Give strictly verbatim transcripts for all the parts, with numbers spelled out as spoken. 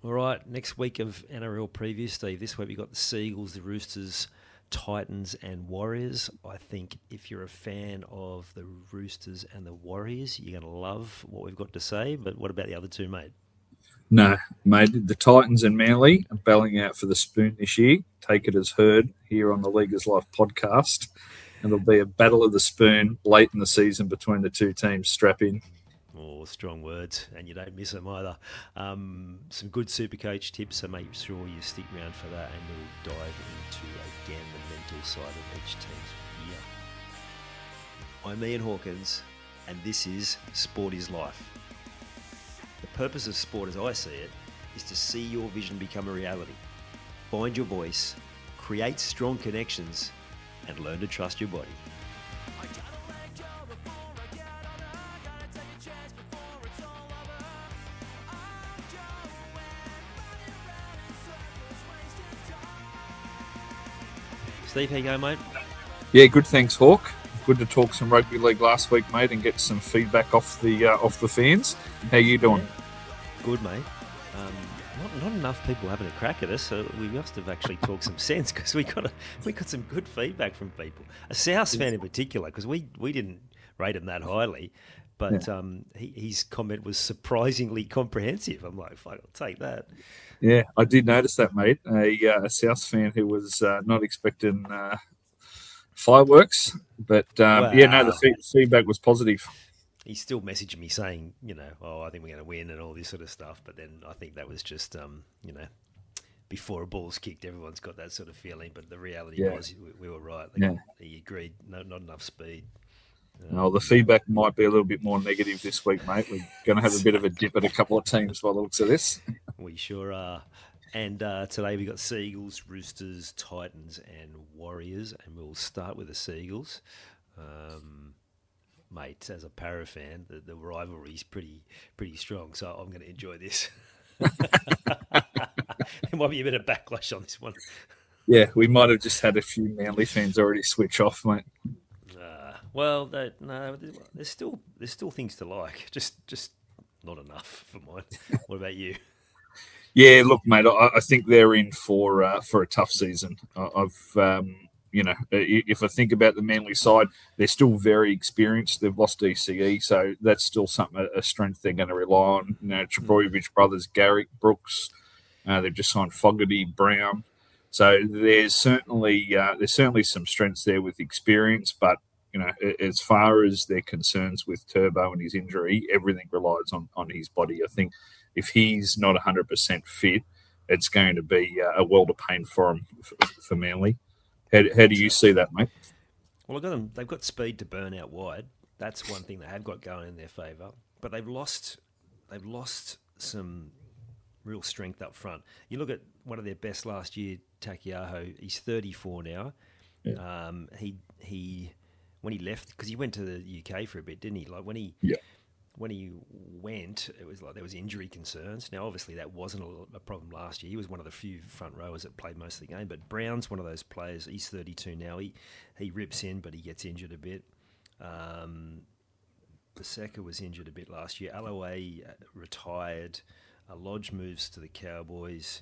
All right, next week of N R L preview, Steve. This week we've got the Seagulls, the Roosters, Titans and Warriors. I think if you're a fan of the Roosters and the Warriors, you're going to love what we've got to say. But what about the other two, mate? No, mate. The Titans and Manly are battling out for the spoon this year. Take it as heard here on the Leaguers Life podcast. And there'll be a battle of the spoon late in the season between the two teams. Strap in. Oh, strong words, and you don't miss them either. Um, some good Supercoach tips, so make sure you stick around for that, and we'll dive into, again, the mental side of each team's year. I'm Ian Hawkins, and this is Sport is Life. The purpose of sport, as I see it, is to see your vision become a reality. Find your voice, create strong connections, and learn to trust your body. Steve, how you going, mate? Yeah, good. Thanks, Hawk. Good to talk some rugby league last week, mate, and get some feedback off the uh, off the fans. How you doing? Yeah. Good, mate. Um, not, not enough people having a crack at us, so we must have actually talked some sense because we got a, we got some good feedback from people. A South fan in particular, because we, we didn't rate him that highly, but yeah. um, he, his comment was surprisingly comprehensive. I'm like, fuck, I'll take that. Yeah, I did notice that, mate. A, uh, a South fan who was uh, not expecting uh, fireworks, but um, wow. yeah, no, the feed- feedback was positive. He still messaged me saying, you know, oh, I think we're going to win and all this sort of stuff. But then I think that was just, um, you know, before a ball's kicked, everyone's got that sort of feeling. But the reality yeah. was we, we were right. Like, yeah. He agreed, no, not enough speed. Um, well, the feedback might be a little bit more negative this week, mate. We're going to have a bit of a dip at a couple of teams by the looks of this. We sure are. And uh, today we got Seagulls, Roosters, Titans and Warriors. And we'll start with the Seagulls. Um, mate, as a Para fan, the, the rivalry is pretty pretty strong. So I'm going to enjoy this. There might be a bit of backlash on this one. Yeah, we might have just had a few Manly fans already switch off, mate. Well, they, no, there's still there's still things to like. Just just not enough for mine. What about you? Yeah, look, mate, I, I think they're in for uh, for a tough season. I, I've um, you know, if I think about the Manly side, they're still very experienced. They've lost D C E, so that's still something a strength they're going to rely on. You know, Trbojevic brothers, Garrick, Brooks. Uh, they've just signed Fogarty, Brown. So there's certainly uh, there's certainly some strengths there with experience, but you know, as far as their concerns with Turbo and his injury, everything relies on, on his body. I think if he's not one hundred percent fit, it's going to be a world of pain for him, for, for Manly. How, how do you see that, mate? Well, I've got them, they've got speed to burn out wide. That's one thing they have got going in their favour. But they've lost they've lost some real strength up front. You look at one of their best last year, Takiaho. He's thirty-four now. Yeah. Um, he he... When he left, because he went to the U K for a bit, didn't he? Like when he, yeah. when he went, it was like there was injury concerns. Now, obviously, that wasn't a, a problem last year. He was one of the few front rowers that played most of the game. But Brown's one of those players. He's thirty-two now. He he rips in, but he gets injured a bit. Um, Paseka was injured a bit last year. Alloway retired. Uh, Lodge moves to the Cowboys.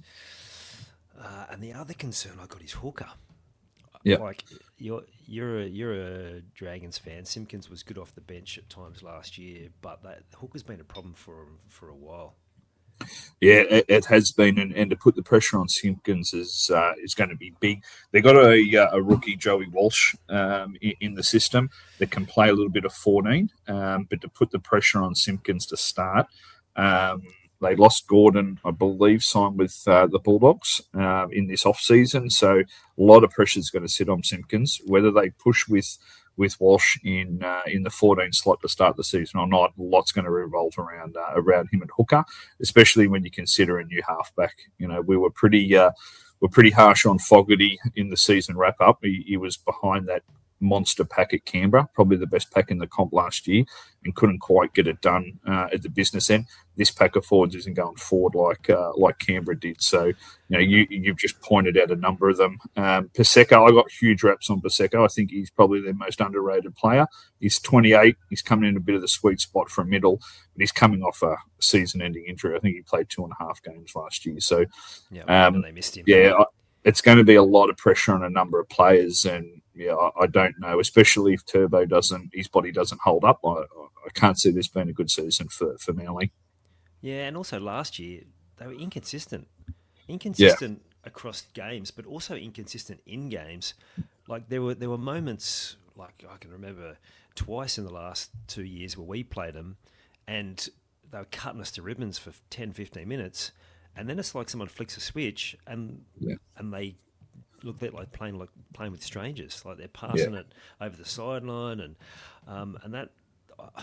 Uh, and the other concern I got is hooker. Yeah, like you're you're a you're a Dragons fan. Simpkins was good off the bench at times last year, but that hooker's been a problem for him for a while. Yeah, it, it has been, and, and to put the pressure on Simpkins is uh, is going to be big. They got a a rookie Joey Walsh um, in, in the system that can play a little bit of fourteen, um, but to put the pressure on Simpkins to start. Um, They lost Gordon, I believe, signed with uh, the Bulldogs uh, in this off-season. So a lot of pressure is going to sit on Simpkins. Whether they push with with Walsh in uh, in the fourteen slot to start the season or not, a lot's going to revolve around uh, around him and hooker, especially when you consider a new halfback. You know, we were pretty uh, were pretty harsh on Fogarty in the season wrap-up. He, he was behind that monster pack at Canberra, probably the best pack in the comp last year, and couldn't quite get it done uh, at the business end. This pack of forwards isn't going forward like uh, like Canberra did. So, you know, you, you've just pointed out a number of them. Um, Paseka, I got huge raps on Paseka. I think he's probably their most underrated player. He's twenty-eight. He's coming in a bit of the sweet spot for a middle, but he's coming off a season-ending injury. I think he played two and a half games last year. So, yeah, um, they missed him. Yeah, I, it's going to be a lot of pressure on a number of players, and yeah, I, I don't know, especially if Turbo doesn't, his body doesn't hold up. I, I can't see this being a good season for, for Manly. Yeah, and also last year, they were inconsistent. Inconsistent yeah. across games, but also inconsistent in games. Like, there were there were moments, like I can remember twice in the last two years where we played them, and they were cutting us to ribbons for ten, fifteen minutes, and then it's like someone flicks a switch, and yeah. and they look a bit like playing like playing with strangers. Like, they're passing yeah. it over the sideline, and um, and that... Uh,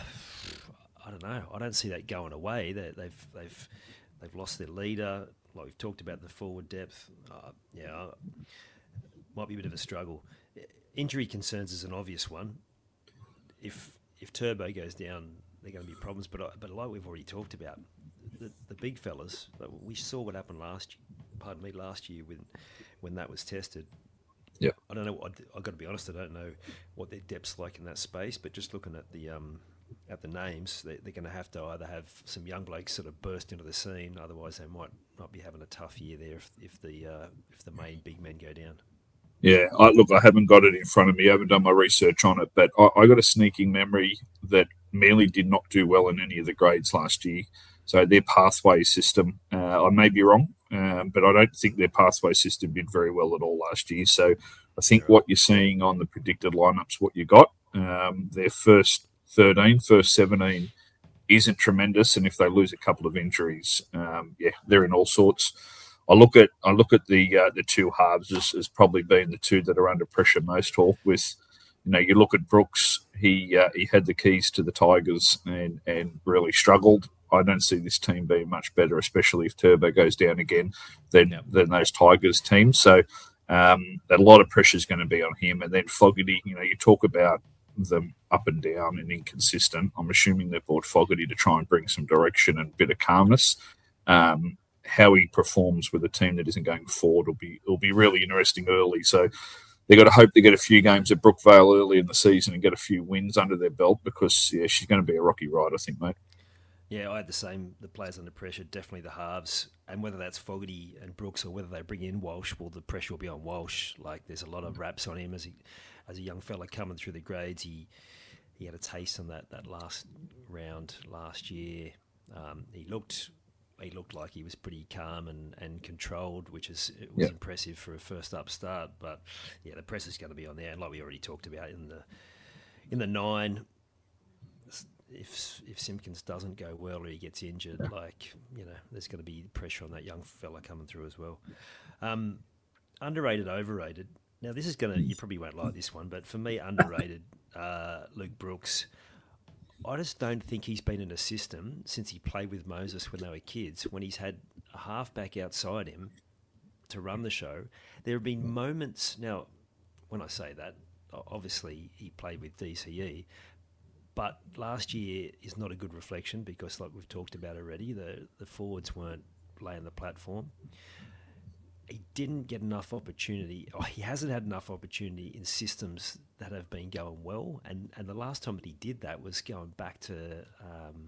I don't know. I don't see that going away. They, they've they've they've lost their leader. Like we've talked about the forward depth. Uh, yeah, might be a bit of a struggle. Injury concerns is an obvious one. If if Turbo goes down, there are going to be problems. But I, but like we've already talked about, the, the big fellas. We saw what happened last year. Pardon me, last year when when that was tested. Yeah, I don't know. I, I've got to be honest. I don't know what their depth's like in that space. But just looking at the um. at the names, they, they're going to have to either have some young blokes sort of burst into the scene, otherwise they might not be having a tough year there if, if the uh, if the main big men go down. Yeah, I, look, I haven't got it in front of me. I haven't done my research on it, but I, I got a sneaking memory that Manly did not do well in any of the grades last year. So their pathway system, uh, I may be wrong, um, but I don't think their pathway system did very well at all last year. So I think what you're seeing on the predicted lineups, what you got, um, their first thirteen, first seventeen isn't tremendous, and if they lose a couple of injuries, um, yeah, they're in all sorts. I look at I look at the uh, the two halves as, as probably being the two that are under pressure most. Talk with, you know, you look at Brooks. He uh, he had the keys to the Tigers and and really struggled. I don't see this team being much better, especially if Turbo goes down again than Yep. than those Tigers teams. So um, a lot of pressure is going to be on him. And then Fogarty, you know, you talk about them up and down and inconsistent. I'm assuming they brought Fogarty to try and bring some direction and a bit of calmness. Um, how he performs with a team that isn't going forward will be will be really interesting early. So they've got to hope they get a few games at Brookvale early in the season and get a few wins under their belt, because yeah, she's going to be a rocky ride, I think, mate. Yeah, I had the same. The players under pressure, definitely the halves, and whether that's Fogarty and Brooks or whether they bring in Walsh, well, the pressure will be on Walsh. Like, there's a lot of raps on him as he, as a young fella coming through the grades. He he had a taste on that, that last round last year. Um, he looked he looked like he was pretty calm and, and controlled, which is it was yeah. impressive for a first up start. But yeah, the pressure's going to be on there, and like we already talked about in the in the nine. If if Simpkins doesn't go well or he gets injured, like, you know, there's going to be pressure on that young fella coming through as well. Um, underrated, overrated. Now, this is going to, you probably won't like this one, but for me, underrated, uh, Luke Brooks. I just don't think he's been in a system since he played with Moses when they were kids, when he's had a halfback outside him to run the show. There have been moments, now, when I say that, obviously he played with D C E, but last year is not a good reflection because, like we've talked about already, the, the forwards weren't laying the platform. He didn't get enough opportunity, or he hasn't had enough opportunity in systems that have been going well. And, and the last time that he did that was going back to, um,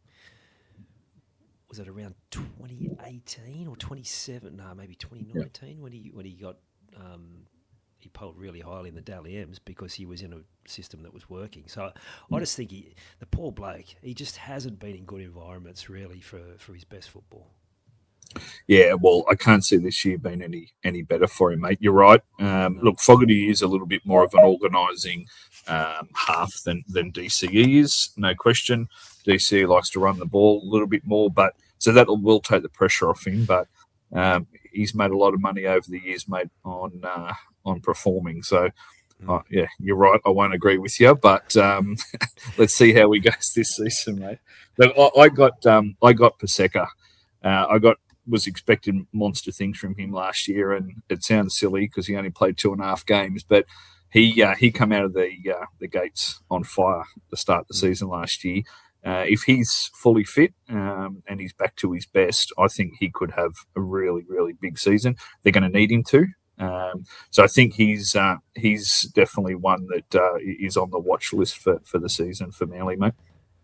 was it around twenty eighteen or twenty-seven? No, maybe twenty nineteen yeah. when he when he got... Um, he polled really highly in the Dally M's because he was in a system that was working. So I just think he, the poor bloke, he just hasn't been in good environments really for, for his best football. Yeah, well, I can't see this year being any any better for him, mate. You're right. Um, look, Fogarty is a little bit more of an organising um, half than, than D C E is, no question. D C E likes to run the ball a little bit more, but so that will take the pressure off him. But um, he's made a lot of money over the years, mate, on uh, on performing. So, uh, yeah, you're right. I won't agree with you, but um, let's see how he goes this season, mate. Look, I, I got um, I got Paseka. Uh, I got was expecting monster things from him last year, and it sounds silly because he only played two and a half games, but he uh, he come out of the uh, the gates on fire to start the season last year. Uh, if he's fully fit um, and he's back to his best, I think he could have a really, really big season. They're going to need him to. Um, so I think he's uh, he's definitely one that uh, is on the watch list for, for the season for Manly, mate.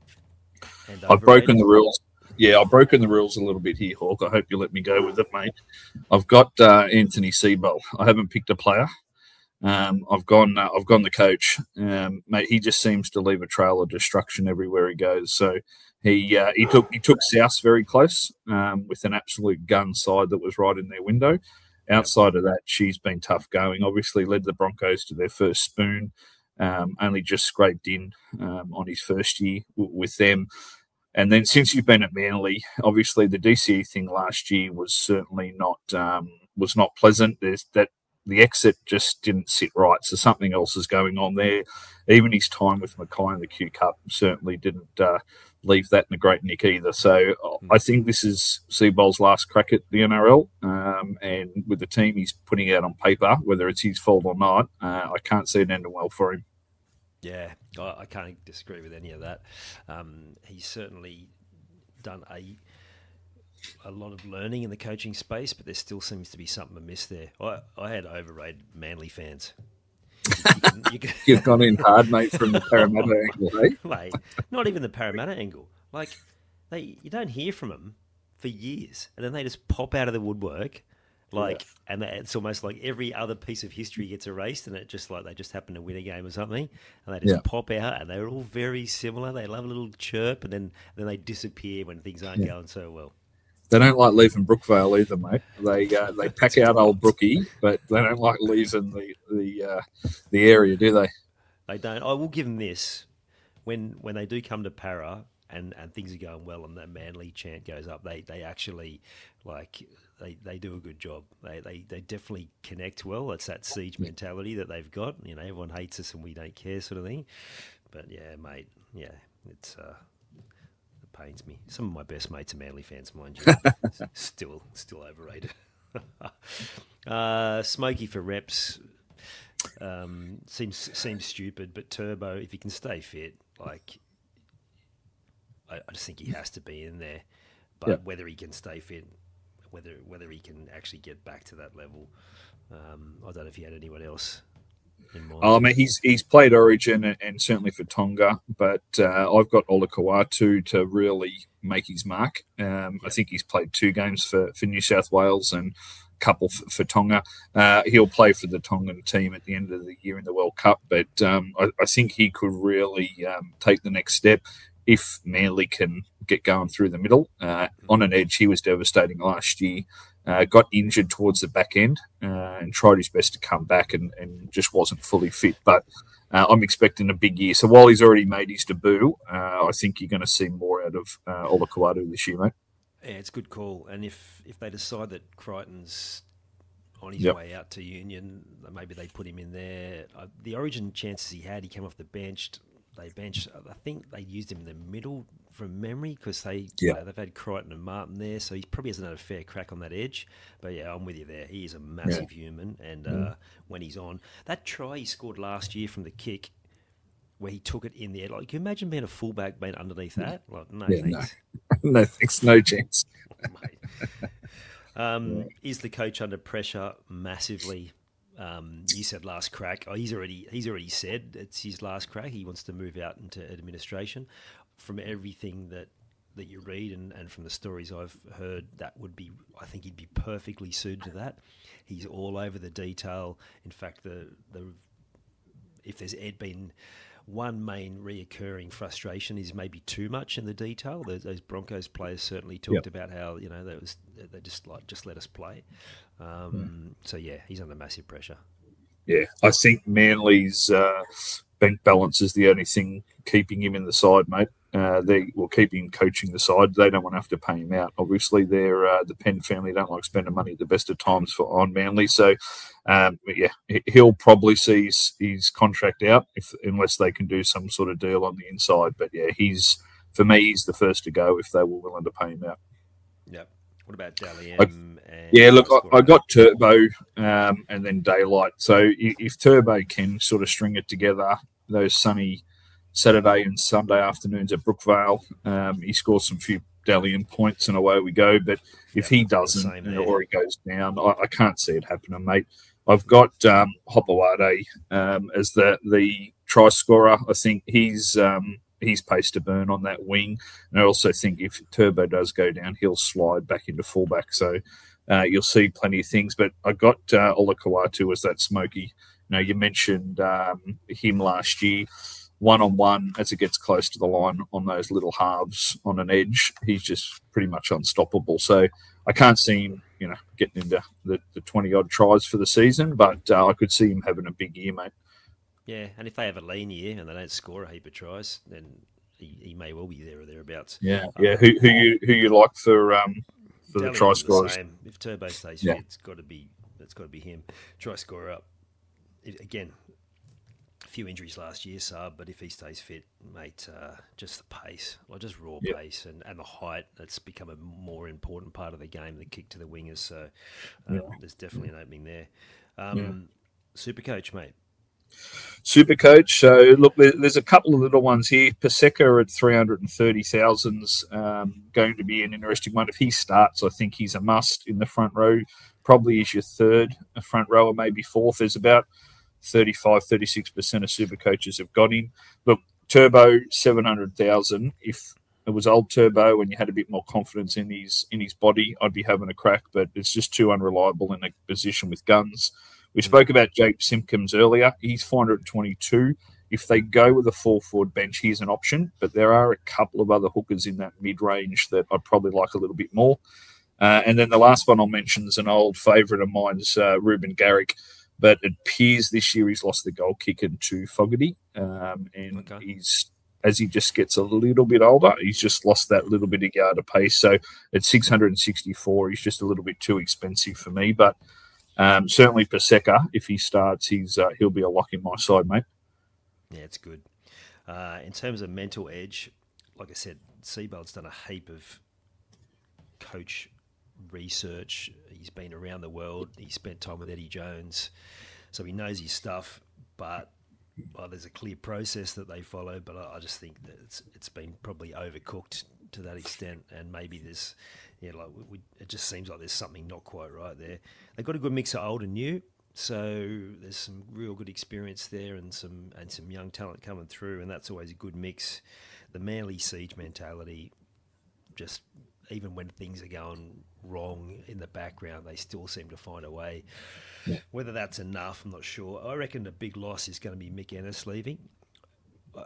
And I've broken the rules. Yeah, I've broken the rules a little bit here, Hawk. I hope you let me go with it, mate. I've got uh, Anthony Seibold. I haven't picked a player. Um, I've gone. Uh, I've gone the coach, um, mate. He just seems to leave a trail of destruction everywhere he goes. So he uh, he took he took South very close um, with an absolute gun side that was right in their window. Outside of that, she's been tough going. Obviously, led the Broncos to their first spoon. Um, only just scraped in um, on his first year w- with them. And then since you've been at Manly, obviously the D C E thing last year was certainly not um, was not pleasant. There's that. The exit just didn't sit right, so something else is going on there. Even his time with Mackay in the Q Cup certainly didn't uh, leave that in a great nick either. So I think this is Seibold's last crack at the N R L, um, and with the team he's putting out on paper, whether it's his fault or not, uh, I can't see it ending well for him. Yeah, I, I can't disagree with any of that. Um, he's certainly done a... a lot of learning in the coaching space, but there still seems to be something amiss there. I, I had overrated Manly fans. You, you can, you can... You've gone in hard, mate, from the Parramatta angle, eh? Mate, not even the Parramatta angle. Like, they you don't hear from them for years, and then they just pop out of the woodwork, like, yeah. and it's almost like every other piece of history gets erased, and it just like they just happen to win a game or something, and they just yeah. pop out, and they're all very similar. They love a little chirp, and then then they disappear when things aren't yeah. going so well. They don't like leaving Brookvale either, mate. They uh, they pack out old Brookie, but they don't like leaving the the uh, the area, do they? They don't. I will give them this: when when they do come to Para and, and things are going well, and that Manly chant goes up, they they actually like they, they do a good job. They, they they definitely connect well. It's that siege mentality that they've got. You know, everyone hates us and we don't care, sort of thing. But yeah, mate, yeah, it's. Uh, pains me. Some of my best mates are Manly fans, mind you. still, still overrated. uh, Smokey for reps um, seems seems stupid, but Turbo, if he can stay fit, like I, I just think he has to be in there. But yep. whether he can stay fit, whether whether he can actually get back to that level, um, I don't know if you had anyone else. Oh, I mean, he's he's played Origin and, and certainly for Tonga, but uh, I've got Olakau'atu to really make his mark. Um, I think he's played two games for, for New South Wales and a couple for, for Tonga. Uh, he'll play for the Tongan team at the end of the year in the World Cup, but um, I, I think he could really um, take the next step if Manly can get going through the middle. Uh, on an edge, he was devastating last year. Uh, got injured towards the back end uh, and tried his best to come back and, and just wasn't fully fit. But uh, I'm expecting a big year. So while he's already made his debut, uh, I think you're going to see more out of uh, Olakau'atu this year, mate. Yeah, it's a good call. And if, if they decide that Crichton's on his yep. way out to Union, maybe they put him in there. Uh, the Origin chances he had, he came off the bench. They benched, I think they used him in the middle from memory because they, yeah. uh, they've had Crichton and Martin there, so he probably hasn't had a fair crack on that edge. But yeah, I'm with you there. He is a massive yeah. human, and uh, mm. when he's on, that try he scored last year from the kick where he took it in the air, like, can you imagine being a fullback being underneath that? Like, no yeah, thanks. No. no thanks, no chance. um, yeah. Is the coach under pressure massively? Um, you said last crack. Oh, he's already he's already said it's his last crack. He wants to move out into administration. From everything that, that you read and, and from the stories I've heard, that would be, I think he'd be perfectly suited to that. He's all over the detail. In fact, the the if there's Ed been one main reoccurring frustration is maybe too much in the detail. Those, those Broncos players certainly talked yep. about how, you know, they was they just like just let us play. Um, mm. So yeah, he's under massive pressure. Yeah, I think Manly's uh, bank balance is the only thing keeping him in the side, mate. Uh, they will keep him coaching the side. They don't want to have to pay him out. Obviously, they're uh, the Penn family don't like spending money at the best of times for on Manly. So, um, yeah, he'll probably see his, his contract out if unless they can do some sort of deal on the inside. But yeah, he's for me, he's the first to go if they were willing to pay him out. Yep. What about Dally I, M? And yeah, look, Try I, I Scorer? got Turbo um, and then Daylight. So i- if Turbo can sort of string it together, those sunny Saturday and Sunday afternoons at Brookvale, um, he scores some few Dally M points and away we go. But if Yep, he the doesn't same uh, there. or he goes down, I, I can't see it happening, mate. I've got um, Hopawade um, as the the try scorer. I think he's um, he's pace to burn on that wing, and I also think if Turbo does go down, he'll slide back into fullback. So uh, you'll see plenty of things. But I got uh, Ola Kawatu as that smoky. You know, you mentioned um, him last year. One on one, as it gets close to the line on those little halves on an edge, he's just pretty much unstoppable. So I can't see him, you know, getting into the, the twenty odd tries for the season, but uh, I could see him having a big year, mate. Yeah, and if they have a lean year and they don't score a heap of tries, then he, he may well be there or thereabouts. Yeah, Um, yeah. Who, who you who you like for um for the Dally try M's the scorers? same. If Turbo stays Yeah. fit, it's got to be it's got to be him. Try scorer up. It, again, a few injuries last year, Saab, but if he stays fit, mate, uh, just the pace, like just raw Yeah. pace and, and the height, that's become a more important part of the game, the kick to the wingers. So um, Yeah. there's definitely an opening there. Um, Super coach, mate. Super coach. So look, there, there's a couple of little ones here. Paseka at three hundred and thirty thousand's um, going to be an interesting one. If he starts, I think he's a must in the front row. Probably is your third a front rower, maybe fourth. There's about thirty-five, thirty-six percent of super coaches have got him. Look, Turbo seven hundred thousand. If it was old Turbo and you had a bit more confidence in his in his body, I'd be having a crack. But it's just too unreliable in a position with guns. We spoke about Jake Simpkins earlier. He's four hundred twenty-two. If they go with a full forward bench, here's an option. But there are a couple of other hookers in that mid range that I'd probably like a little bit more. Uh, and then the last one I'll mention is an old favourite of mine, is uh, Ruben Garrick. But it appears this year he's lost the goal kicker to Fogarty. Um, and Okay. he's, as he just gets a little bit older, he's just lost that little bit of yard of pace. So at six hundred sixty-four, he's just a little bit too expensive for me. But um, certainly Paseka, if he starts, he's uh, he'll be a lock in my side, mate. Yeah, it's good. Uh, in terms of mental edge, like I said, Seabold's done a heap of coach research. He's been around the world. He spent time with Eddie Jones, so he knows his stuff. But well, there's a clear process that they follow. But I, I just think that it's it's been probably overcooked to that extent, and maybe there's yeah, like we, we, it just seems like there's something not quite right there. They've got a good mix of old and new. So there's some real good experience there, and some and some young talent coming through, and that's always a good mix. The Manly siege mentality, just even when things are going wrong in the background, they still seem to find a way. Yeah. Whether that's enough, I'm not sure. I reckon the big loss is going to be Mick Ennis leaving. Uh,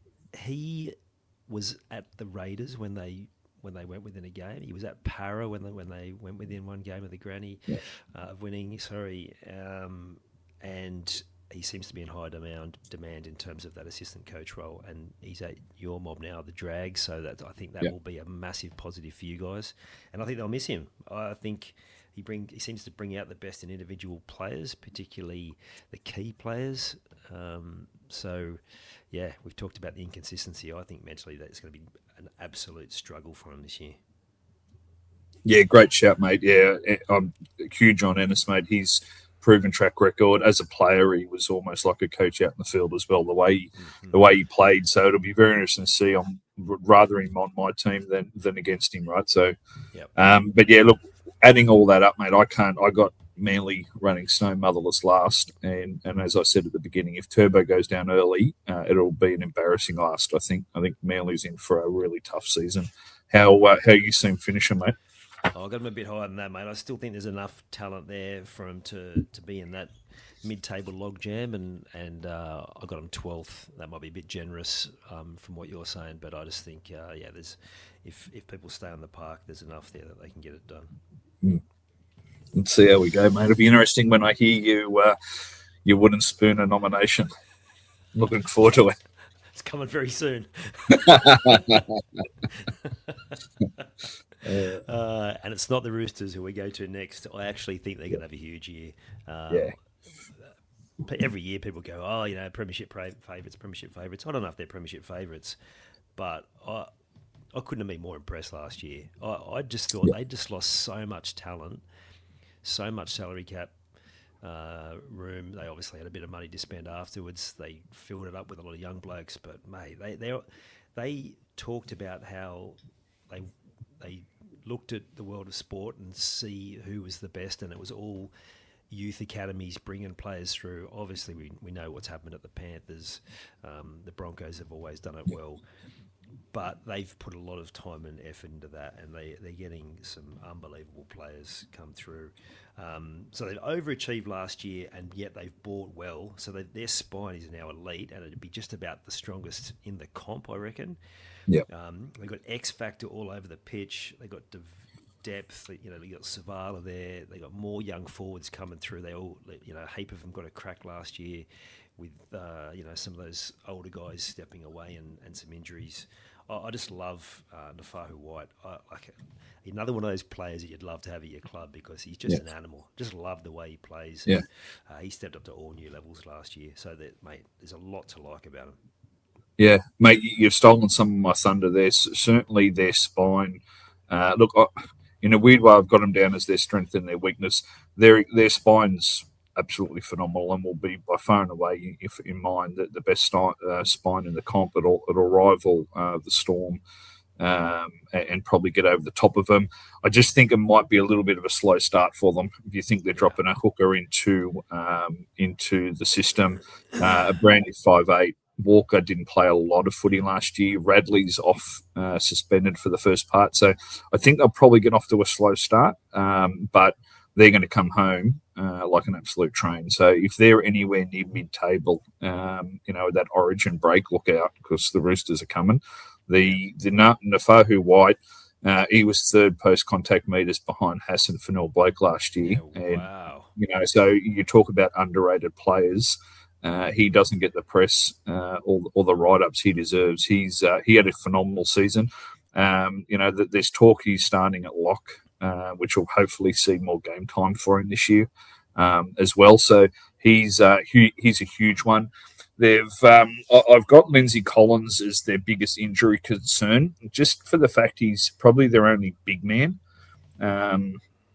he was at the Raiders when they when they went within a game. He was at Para when they when they went within one game of the granny Yeah. uh, of winning. Sorry, um, and he seems to be in high demand demand in terms of that assistant coach role. And he's at your mob now, the Drag. So that I think that Yeah. will be a massive positive for you guys. And I think they'll miss him. I think he bring he seems to bring out the best in individual players, particularly the key players. Um, so, yeah, we've talked about the inconsistency. I think mentally that's going to be an absolute struggle for him this year. Yeah, great shout, mate. Yeah, I'm huge on Ennis, mate. He's proven track record as a player. He was almost like a coach out in the field as well. The way he, Mm-hmm. the way he played. So it'll be very interesting to see. I'm rather him on my team than than against him, right? So, Yep. um, but yeah, look, adding all that up, mate. I can't. I got Manly running Snow Motherless last, and and as I said at the beginning, if Turbo goes down early, uh, it'll be an embarrassing last. I think. I think Manly's in for a really tough season. How uh, how you see him finishing, mate? Oh, I got him a bit higher than that, mate. I still think there's enough talent there for him to, to be in that mid-table logjam, and and uh, I got him twelfth. That might be a bit generous um, from what you're saying, but I just think, uh, yeah, there's if if people stay on the park, there's enough there that they can get it done. Mm. Let's see how we go, mate. It'll be interesting when I hear you uh, your wooden spoon a nomination. Looking forward to it. It's coming very soon. Uh, and it's not the Roosters who we go to next. I actually think they're going to have a huge year. Um, Yeah. Every year people go, oh, you know, premiership favourites, premiership favourites. I don't know if they're premiership favourites, but I, I couldn't have been more impressed last year. I, I just thought Yeah. they just lost so much talent, so much salary cap uh, room. They obviously had a bit of money to spend afterwards. They filled it up with a lot of young blokes, but mate, they they they talked about how they they looked at the world of sport and see who was the best, and it was all youth academies bringing players through. Obviously, we we know what's happened at the Panthers. Um, the Broncos have always done it well. But they've put a lot of time and effort into that, and they, they're getting some unbelievable players come through. Um, so they've overachieved last year, and yet they've bought well. So they, their spine is now elite, and it'd be just about the strongest in the comp, I reckon. Yeah. Um, they've got X factor all over the pitch. They've got dev- depth. You know, they got Savala there. They got more young forwards coming through. They all, you know, a heap of them got a crack last year with, uh, you know, some of those older guys stepping away and, and some injuries. I just love uh, Nafahu White. I, like another one of those players that you'd love to have at your club because he's just Yeah. an animal. Just love the way he plays. Yeah. Uh, he stepped up to all new levels last year. So that, mate, there's a lot to like about him. Yeah, mate, you've stolen some of my thunder there. Certainly their spine. Uh, look, I, in a weird way, I've got them down as their strength and their weakness. Their their spine's absolutely phenomenal and will be by far and away, if in mind, the, the best uh, spine in the comp. It'll, it'll rival uh, the Storm um, and, and probably get over the top of them. I just think it might be a little bit of a slow start for them. If you think they're dropping a hooker into um, into the system, uh, a brand new five eight. Walker didn't play a lot of footy last year. Radley's off uh, suspended for the first part. So I think they'll probably get off to a slow start, um, but they're going to come home uh, like an absolute train. So if they're anywhere near mid-table, um, you know, that origin break, look out because the Roosters are coming. The, the Nafahu White, uh, he was third post-contact metres behind Hassan Fanil Blake last year. Yeah, and, wow. You know, so you talk about underrated players. Uh, he doesn't get the press uh, or, or the write-ups he deserves. He's uh, he had a phenomenal season. Um, you know, there's talk he's starting at lock, uh, which will hopefully see more game time for him this year um, as well. So he's uh, he, he's a huge one. They've um, I've got Lindsay Collins as their biggest injury concern, just for the fact he's probably their only big man. Um,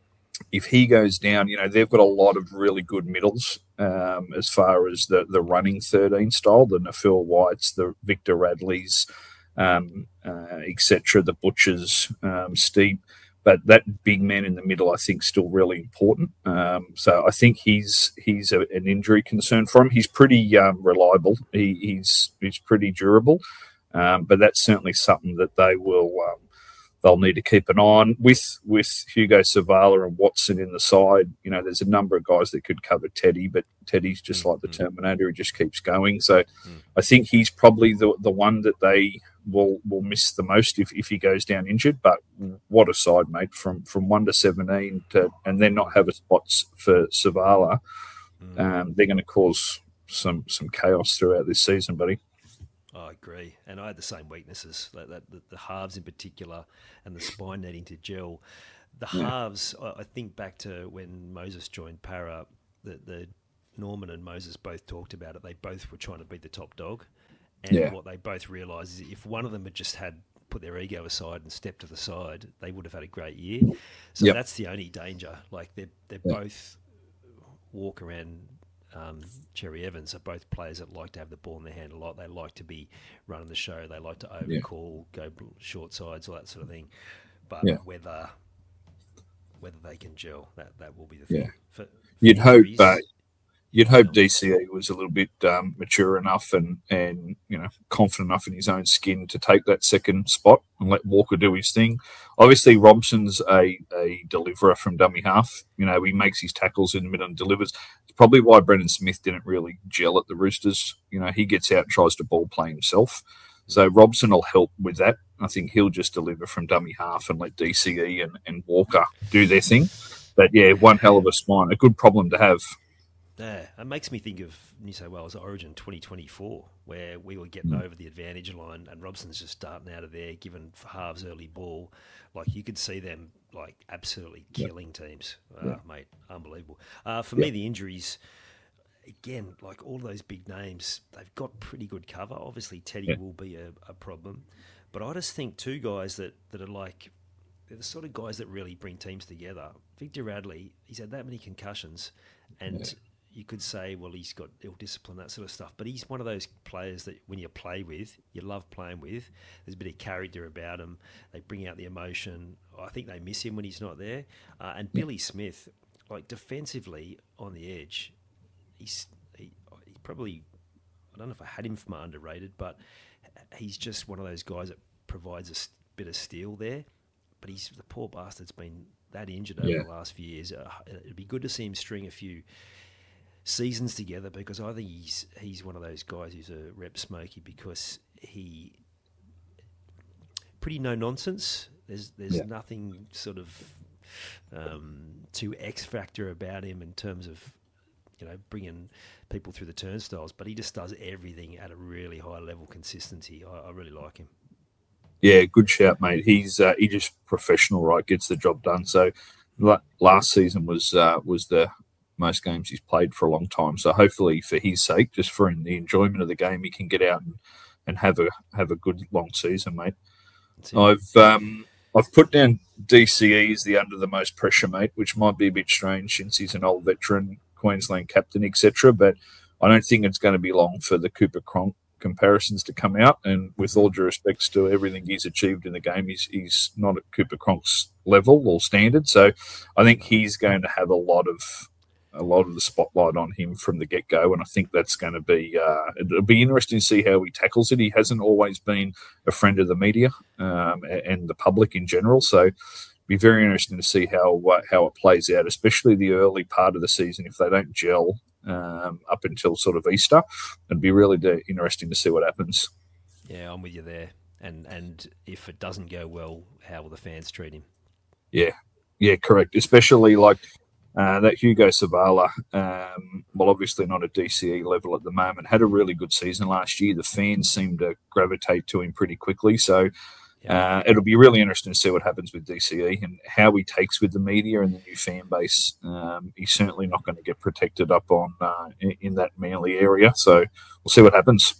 If he goes down, you know, they've got a lot of really good middles um, as far as the, the running thirteen style, the Nafil Whites, the Victor Radleys, um, uh, et cetera, the Butchers, um, Steve. But that big man in the middle, I think, is still really important. Um, so I think he's he's a, an injury concern for him. He's pretty um, reliable. He, he's he's pretty durable. Um, but that's certainly something that they will um, they'll need to keep an eye on. With with Hugo Savala and Watson in the side, you know, there's a number of guys that could cover Teddy, but Teddy's just mm-hmm. like the Terminator. He just keeps going. So mm. I think he's probably the the one that they will will miss the most if, if he goes down injured. But what a side, mate, from from one to seventeen to and then not have a spots for Savala. Mm. Um, they're going to cause some some chaos throughout this season, buddy. I agree, and I had the same weaknesses. Like that, the, the halves in particular, and the spine needing to gel. The yeah. halves, I, I think back to when Moses joined Para. The, the Norman and Moses both talked about it. They both were trying to beat the top dog, and yeah. what they both realised is if one of them had just had put their ego aside and stepped to the side, they would have had a great year. So yep. that's the only danger. Like they're they're yep. both walk around. Um, Cherry Evans are both players that like to have the ball in their hand a lot. They like to be running the show. They like to overcall, yeah. go short sides, all that sort of thing. But yeah. whether whether they can gel, that, that will be the thing. Yeah. For, for you'd hope, uh, you'd hope D C E was a little bit um, mature enough and, and you know confident enough in his own skin to take that second spot and let Walker do his thing. Obviously, Robson's a, a deliverer from dummy half. You know, he makes his tackles in the middle and delivers. It's probably why Brendan Smith didn't really gel at the Roosters. You know, he gets out and tries to ball play himself. So Robson will help with that. I think he'll just deliver from dummy half and let D C E and, and Walker do their thing. But, yeah, one hell of a spine. A good problem to have. Yeah, it makes me think of New South Wales Origin twenty twenty-four, where we were getting mm. over the advantage line and Robson's just starting out of there, giving halves early ball. Like, you could see them, like, absolutely killing yeah. teams. Uh, yeah. Mate, unbelievable. Uh, for yeah. me, the injuries, again, like all those big names, they've got pretty good cover. Obviously, Teddy yeah. will be a, a problem. But I just think two guys that, that are like, they're the sort of guys that really bring teams together. Victor Radley, he's had that many concussions, and yeah. you could say, well, he's got ill discipline, that sort of stuff. But he's one of those players that when you play with, you love playing with. There's a bit of character about him. They bring out the emotion. I think they miss him when he's not there. Uh, and yeah. Billy Smith, like defensively on the edge, he's he, he probably, I don't know if I had him from underrated, but he's just one of those guys that provides a bit of steel there. But he's the poor bastard's been that injured over yeah. the last few years. Uh, it'd be good to see him string a few seasons together, because I think he's he's one of those guys who's a rep smoky, because he pretty no nonsense. There's there's yeah. nothing sort of um, too X factor about him in terms of, you know, bringing people through the turnstiles, but he just does everything at a really high level consistency. I, I really like him. Yeah, good shout, mate. He's uh, he just professional, right? Gets the job done. So last season was uh, was the most games he's played for a long time. So hopefully, for his sake, just for the enjoyment of the game, he can get out and, and have a have a good long season, mate. I've um, I've put down D C E as the under the most pressure, mate, which might be a bit strange since he's an old veteran, Queensland captain, et cetera. But I don't think it's going to be long for the Cooper Cronk comparisons to come out, and with all due respects to everything he's achieved in the game, he's he's not at Cooper Cronk's level or standard. So I think he's going to have a lot of a lot of the spotlight on him from the get go, and I think that's going to be uh, it'll be interesting to see how he tackles it. He hasn't always been a friend of the media um, and the public in general, so it'll be very interesting to see how uh, how it plays out, especially the early part of the season. If they don't gel Um, up until sort of Easter, it'd be really de- interesting to see what happens. Yeah, I'm with you there. And and if it doesn't go well, how will the fans treat him? Yeah, yeah, correct. Especially like uh, that Hugo Savala, um, well, obviously not at D C E level at the moment, had a really good season last year. The fans seem to gravitate to him pretty quickly. So Uh, it'll be really interesting to see what happens with D C E and how he takes with the media and the new fan base. Um, he's certainly not going to get protected up on uh, in, in that Manly area, so we'll see what happens.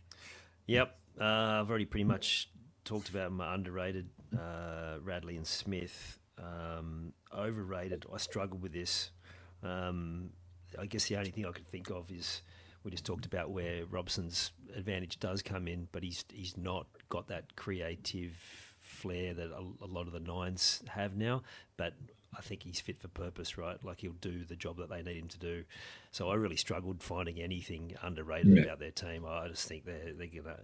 Yep, uh, I've already pretty much talked about my underrated uh, Radley and Smith. Um, overrated, I struggle with this. Um, I guess the only thing I could think of is we just talked about where Robson's advantage does come in, but he's he's not got that creative flair that a, a lot of the nines have now. But I think he's fit for purpose, right? Like he'll do the job that they need him to do. So I really struggled finding anything underrated yeah. about their team. I just think they're they're gonna,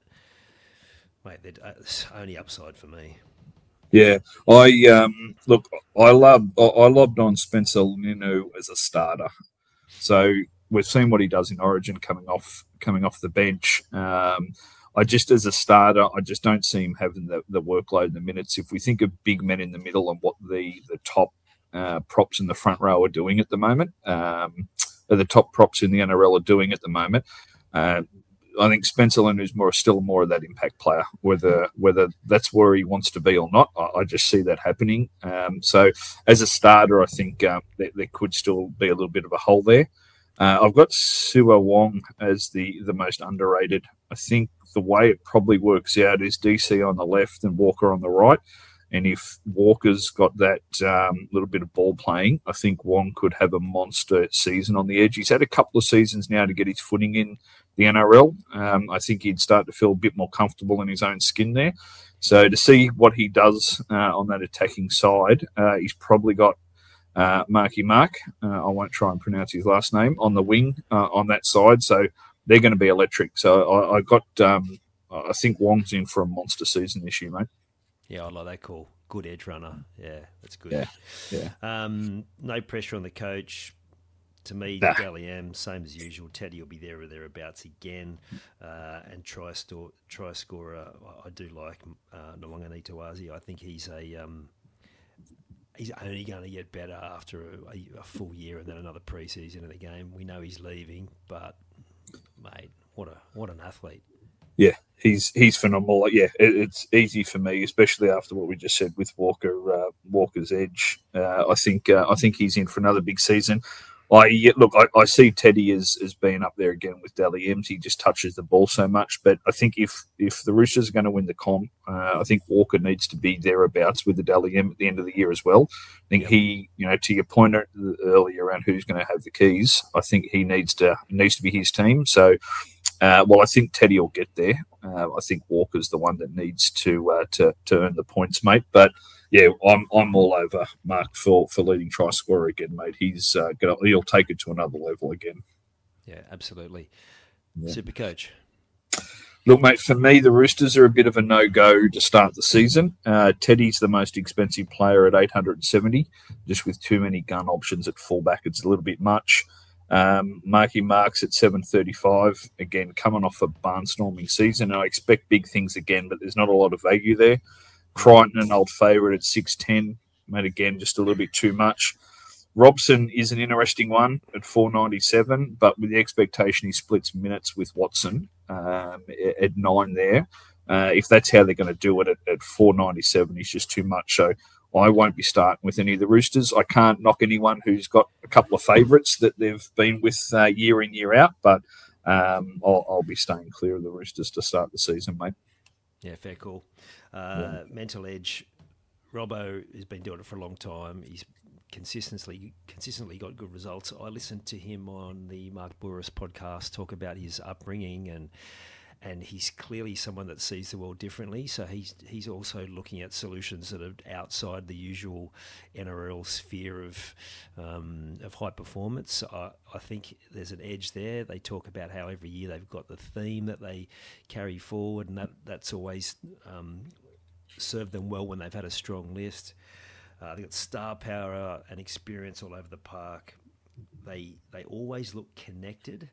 mate. They're it's only upside for me. Yeah, I um look. I love I lobbed on Spencer Leniu as a starter. So we've seen what he does in Origin coming off coming off the bench. Um, I just, as a starter, I just don't see him having the, the workload in the minutes. If we think of big men in the middle and what the, the top uh, props in the front row are doing at the moment, um, or the top props in the N R L are doing at the moment, uh, I think Spencer Leniu is more, still more of that impact player, whether whether that's where he wants to be or not. I, I just see that happening. Um, so as a starter, I think um, there, there could still be a little bit of a hole there. Uh, I've got Siua Wong as the, the most underrated. I think the way it probably works out is D C on the left and Walker on the right. And if Walker's got that um, little bit of ball playing, I think Wong could have a monster season on the edge. He's had a couple of seasons now to get his footing in the N R L. Um, I think he'd start to feel a bit more comfortable in his own skin there. So to see what he does uh, on that attacking side, uh, he's probably got Uh, Marky Mark, uh, I won't try and pronounce his last name, on the wing uh, on that side. So they're going to be electric. So I, I got, um, I think Wong's in for a monster season this year, mate. Yeah, I like that call. Good edge runner. Yeah, that's good. Yeah, yeah. Um, no pressure on the coach. To me, nah. Dally M, same as usual. Teddy will be there or thereabouts again. Uh, and try store, try scorer. I do like uh, Nalongani Tawazi. I think he's a um, he's only going to get better after a, a full year and then another preseason in the game. We know he's leaving, but mate, what a what an athlete! Yeah, he's he's phenomenal. Yeah, it, it's easy for me, especially after what we just said with Walker. Uh, Walker's edge. Uh, I think uh, I think he's in for another big season. I yeah, look, I, I see Teddy as, as being up there again with Dally M's. He just touches the ball so much. But I think if if the Roosters are going to win the comp, uh, I think Walker needs to be thereabouts with the Dally M at the end of the year as well. I think he, you know, to your point earlier around who's going to have the keys, I think he needs to needs to be his team. So, uh, well, I think Teddy will get there. Uh, I think Walker's the one that needs to uh, to to earn the points, mate. But yeah, I'm I'm all over Mark for, for leading try scorer again, mate. He's uh, gonna he'll take it to another level again. Yeah, absolutely. Yeah. Super coach. Look, mate, for me, the Roosters are a bit of a no-go to start the season. Uh, Teddy's the most expensive player at eight hundred seventy, just with too many gun options at fullback. It's a little bit much. Um, Marky Marks at seven thirty-five, again, coming off a barnstorming season. And I expect big things again, but there's not a lot of value there. Crichton, an old favourite at six ten, mate, again, just a little bit too much. Robson is an interesting one at four ninety-seven, but with the expectation he splits minutes with Watson um, at nine there. Uh, if that's how they're going to do it at, at four ninety-seven, he's just too much. So I won't be starting with any of the Roosters. I can't knock anyone who's got a couple of favourites that they've been with uh, year in, year out, but um, I'll, I'll be staying clear of the Roosters to start the season, mate. Yeah, fair call. Uh, yeah. Mental edge. Robbo has been doing it for a long time. He's consistently consistently got good results. I listened to him on the Mark Bouris podcast talk about his upbringing, and and he's clearly someone that sees the world differently. So he's he's also looking at solutions that are outside the usual N R L sphere of um, of high performance. I, I think there's an edge there. They talk about how every year they've got the theme that they carry forward, and that that's always um, served them well when they've had a strong list. Uh, they've got star power and experience all over the park. They they always look connected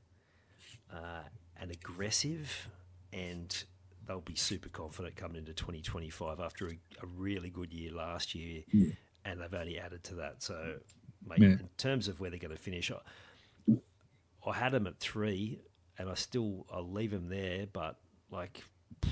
uh, and aggressive, and they'll be super confident coming into twenty twenty-five after a, a really good year last year, yeah. and they've only added to that. So, mate, yeah. in terms of where they're going to finish, I, I had them at three, and I still I'll leave them there, but like.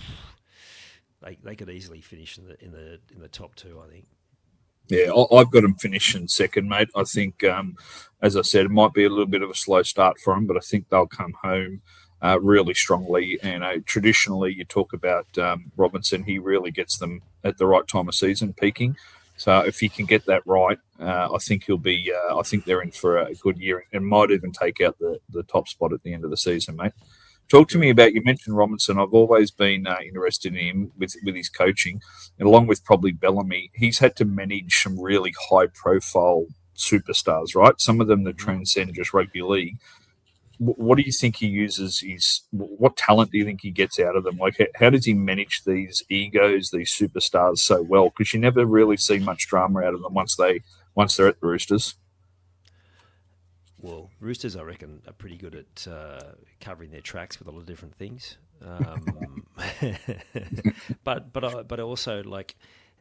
They they could easily finish in the in the in the top two, I think. Yeah, I've got them finishing second, mate. I think, um, as I said, it might be a little bit of a slow start for them, but I think they'll come home uh, really strongly. And uh, traditionally, you talk about um, Robinson; he really gets them at the right time of season, peaking. So if he can get that right, uh, I think he'll be. Uh, I think they're in for a good year, and might even take out the the top spot at the end of the season, mate. Talk to me about, you mentioned Robinson. I've always been uh, interested in him with, with his coaching, and along with probably Bellamy. He's had to manage some really high-profile superstars, right? Some of them that transcend just rugby league. What do you think he uses? His, what talent do you think he gets out of them? Like, how does he manage these egos, these superstars so well? Because you never really see much drama out of them once, they, once they're at the Roosters. Well, Roosters, I reckon, are pretty good at uh, covering their tracks with a lot of different things. Um, but but I, but also, like,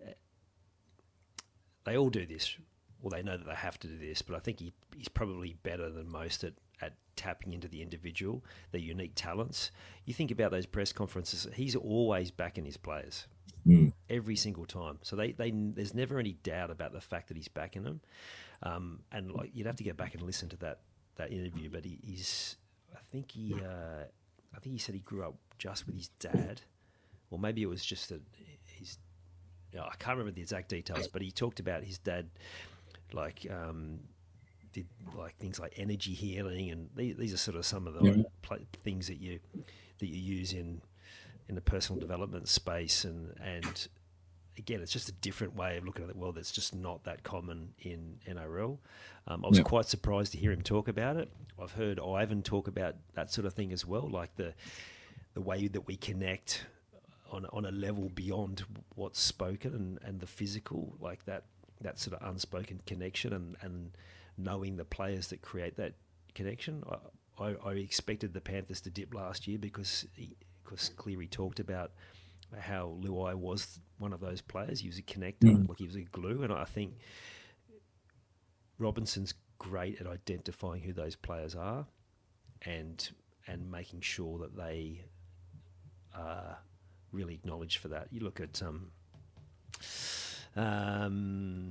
they all do this. Well, they know that they have to do this, but I think he, he's probably better than most at, at tapping into the individual, their unique talents. You think about those press conferences, he's always backing his players. Mm. Every single time. So they, they there's never any doubt about the fact that he's backing them. Um, and like you'd have to get back and listen to that, that interview, but he, he's I think he uh, I think he said he grew up just with his dad, or maybe it was just that his you know, I can't remember the exact details, but he talked about his dad like um, did like things like energy healing, and these, these are sort of some of the yeah. like, things that you that you use in in the personal development space, and and. Again, it's just a different way of looking at the world that's just not that common in N R L. Um, I was yeah. quite surprised to hear him talk about it. I've heard Ivan talk about that sort of thing as well, like the the way that we connect on on a level beyond what's spoken and, and the physical, like that that sort of unspoken connection and, and knowing the players that create that connection. I, I, I expected the Panthers to dip last year because he, because Cleary talked about how Luai was one of those players. He was a connector, mm. like he was a glue, and I think Robinson's great at identifying who those players are and and making sure that they are really acknowledged for that. You look at um, um,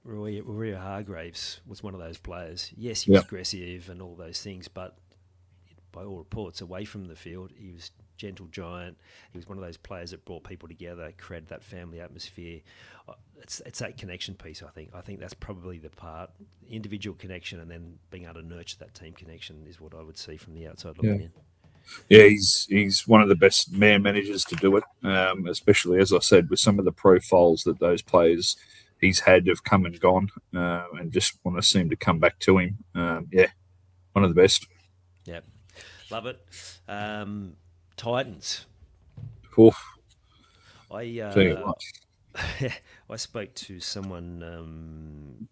Roy, Roy Hargraves was one of those players. Yes, he was Yeah. aggressive and all those things, but by all reports, away from the field, he was gentle giant. He was one of those players that brought people together, created that family atmosphere. Uh, It's it's that connection piece, I think. I think that's probably the part, individual connection, and then being able to nurture that team connection is what I would see from the outside looking Yeah. in. Yeah, he's he's one of the best man managers to do it, um, especially, as I said, with some of the profiles that those players he's had have come and gone, uh, and just want to seem to come back to him. Um, yeah, one of the best. Yeah, love it. Um, Titans. Oof, I tell you uh, what. I spoke to someone um,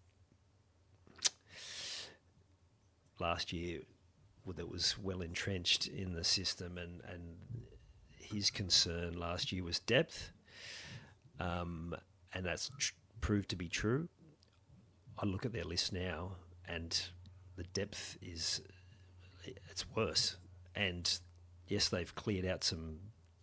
last year that was well entrenched in the system, and, and his concern last year was depth, um, and that's tr- proved to be true. I look at their list now, and the depth is it's worse. And yes, they've cleared out some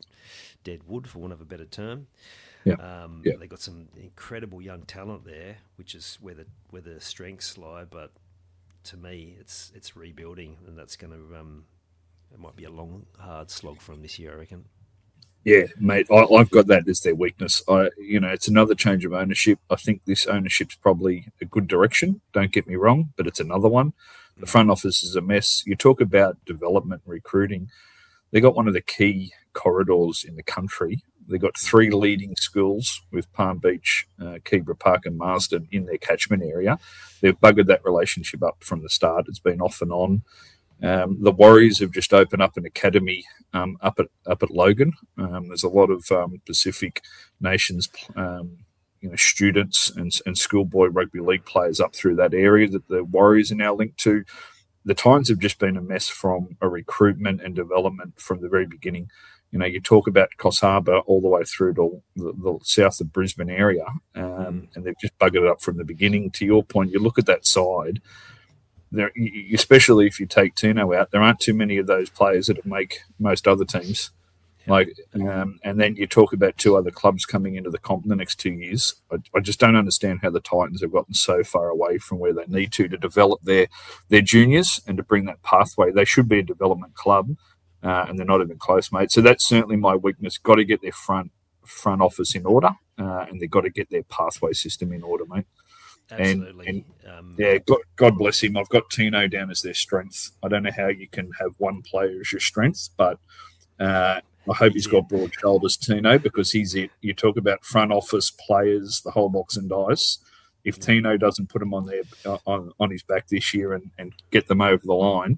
dead wood, for want of a better term. Yeah. Um, Yeah. They've got some incredible young talent there, which is where the where the strengths lie. But to me, it's it's rebuilding, and that's going to um, it might be a long, hard slog for them this year, I reckon. Yeah, mate, I, I've got that as their weakness. I, you know, it's another change of ownership. I think this ownership's probably a good direction. Don't get me wrong, but it's another one. The front office is a mess. You talk about development, recruiting. They got one of the key corridors in the country. They got three leading schools with Palm Beach, uh, Keebra Park, and Marsden in their catchment area. They've buggered that relationship up from the start. It's been off and on. Um, the Warriors have just opened up an academy um, up at up at Logan. Um, there's a lot of um, Pacific nations, um, you know, students and, and schoolboy rugby league players up through that area that the Warriors are now linked to. The Titans have just been a mess from a recruitment and development from the very beginning. You know, you talk about Coffs Harbour all the way through to the, the south of Brisbane area, um, mm. and they've just buggered it up from the beginning. To your point, you look at that side. There, especially if you take Tino out, there aren't too many of those players that make most other teams. Yeah. Like, um, and then you talk about two other clubs coming into the comp in the next two years. I, I just don't understand how the Titans have gotten so far away from where they need to to develop their their juniors and to bring that pathway. They should be a development club, uh, and they're not even close, mate. So that's certainly my weakness. Got to get their front front office in order, uh, and they've got to get their pathway system in order, mate. Absolutely. And, and um, yeah, God, God bless him. I've got Tino down as their strength. I don't know how you can have one player as your strength, but uh, I hope he's got broad shoulders, Tino, because he's it. You talk about front office players, the whole box and dice. If yeah. Tino doesn't put them on their on, on his back this year and, and get them over the line,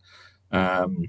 um,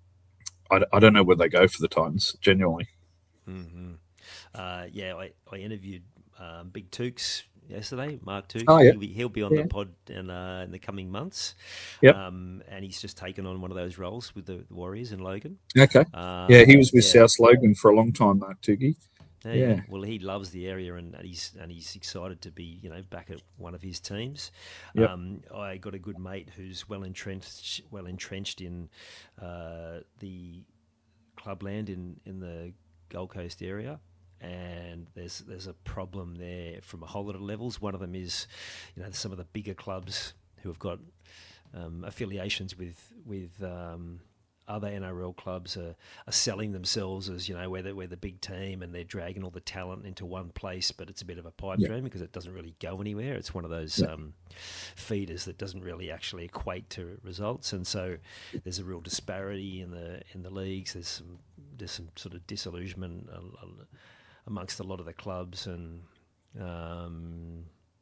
I, I don't know where they go for the Titans, genuinely. Mm-hmm. Uh, yeah, I, I interviewed um, Big Tukes yesterday, Mark Tukes. Oh, yeah. he'll, be, he'll be on yeah. the pod in, uh, in the coming months. Yep. Um, and he's just taken on one of those roles with the Warriors in Logan. Okay. Um, yeah, he was with yeah. South Logan for a long time, Mark Tukey. Yeah, yeah. Well, he loves the area, and, and he's and he's excited to be, you know, back at one of his teams. Yep. Um, I got a good mate who's well entrenched, well entrenched in uh, the clubland in, in the Gold Coast area. And there's there's a problem there from a whole lot of levels. One of them is, you know, some of the bigger clubs who have got um, affiliations with with um, other N R L clubs are, are selling themselves as, you know, we're the, we're the big team, and they're dragging all the talent into one place, but it's a bit of a pipe yeah. dream because it doesn't really go anywhere. It's one of those yeah. um, feeders that doesn't really actually equate to results, and so there's a real disparity in the in the leagues. There's some there's some sort of disillusionment Uh, amongst a lot of the clubs, and um,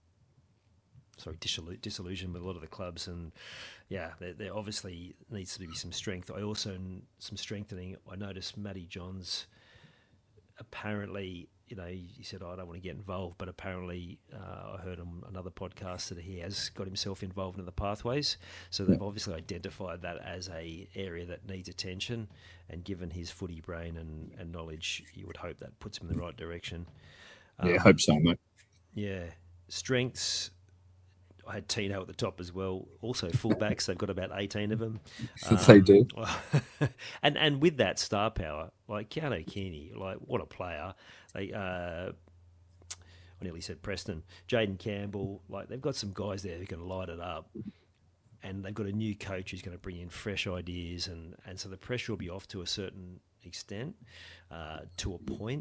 sorry, disillu- disillusion with a lot of the clubs, and yeah, there, there obviously needs to be some strength. I also some strengthening. I noticed Matty Johns apparently, you know, he said, oh, I don't want to get involved, but apparently uh, I heard on another podcast that he has got himself involved in the pathways. So they've obviously identified that as a area that needs attention, and given his footy brain and, and knowledge, you would hope that puts him in the right direction. Um, yeah, I um, hope so, mate. Yeah. Strengths, I had Tino at the top as well. Also fullbacks, they've got about eighteen of them. Um, they do. and and with that star power, like Keanu Kearney, like what a player. They uh, I nearly said Preston, Jaden Campbell. Like they've got some guys there who can light it up, and they've got a new coach who's going to bring in fresh ideas, and, and so the pressure will be off to a certain extent, uh, to a point.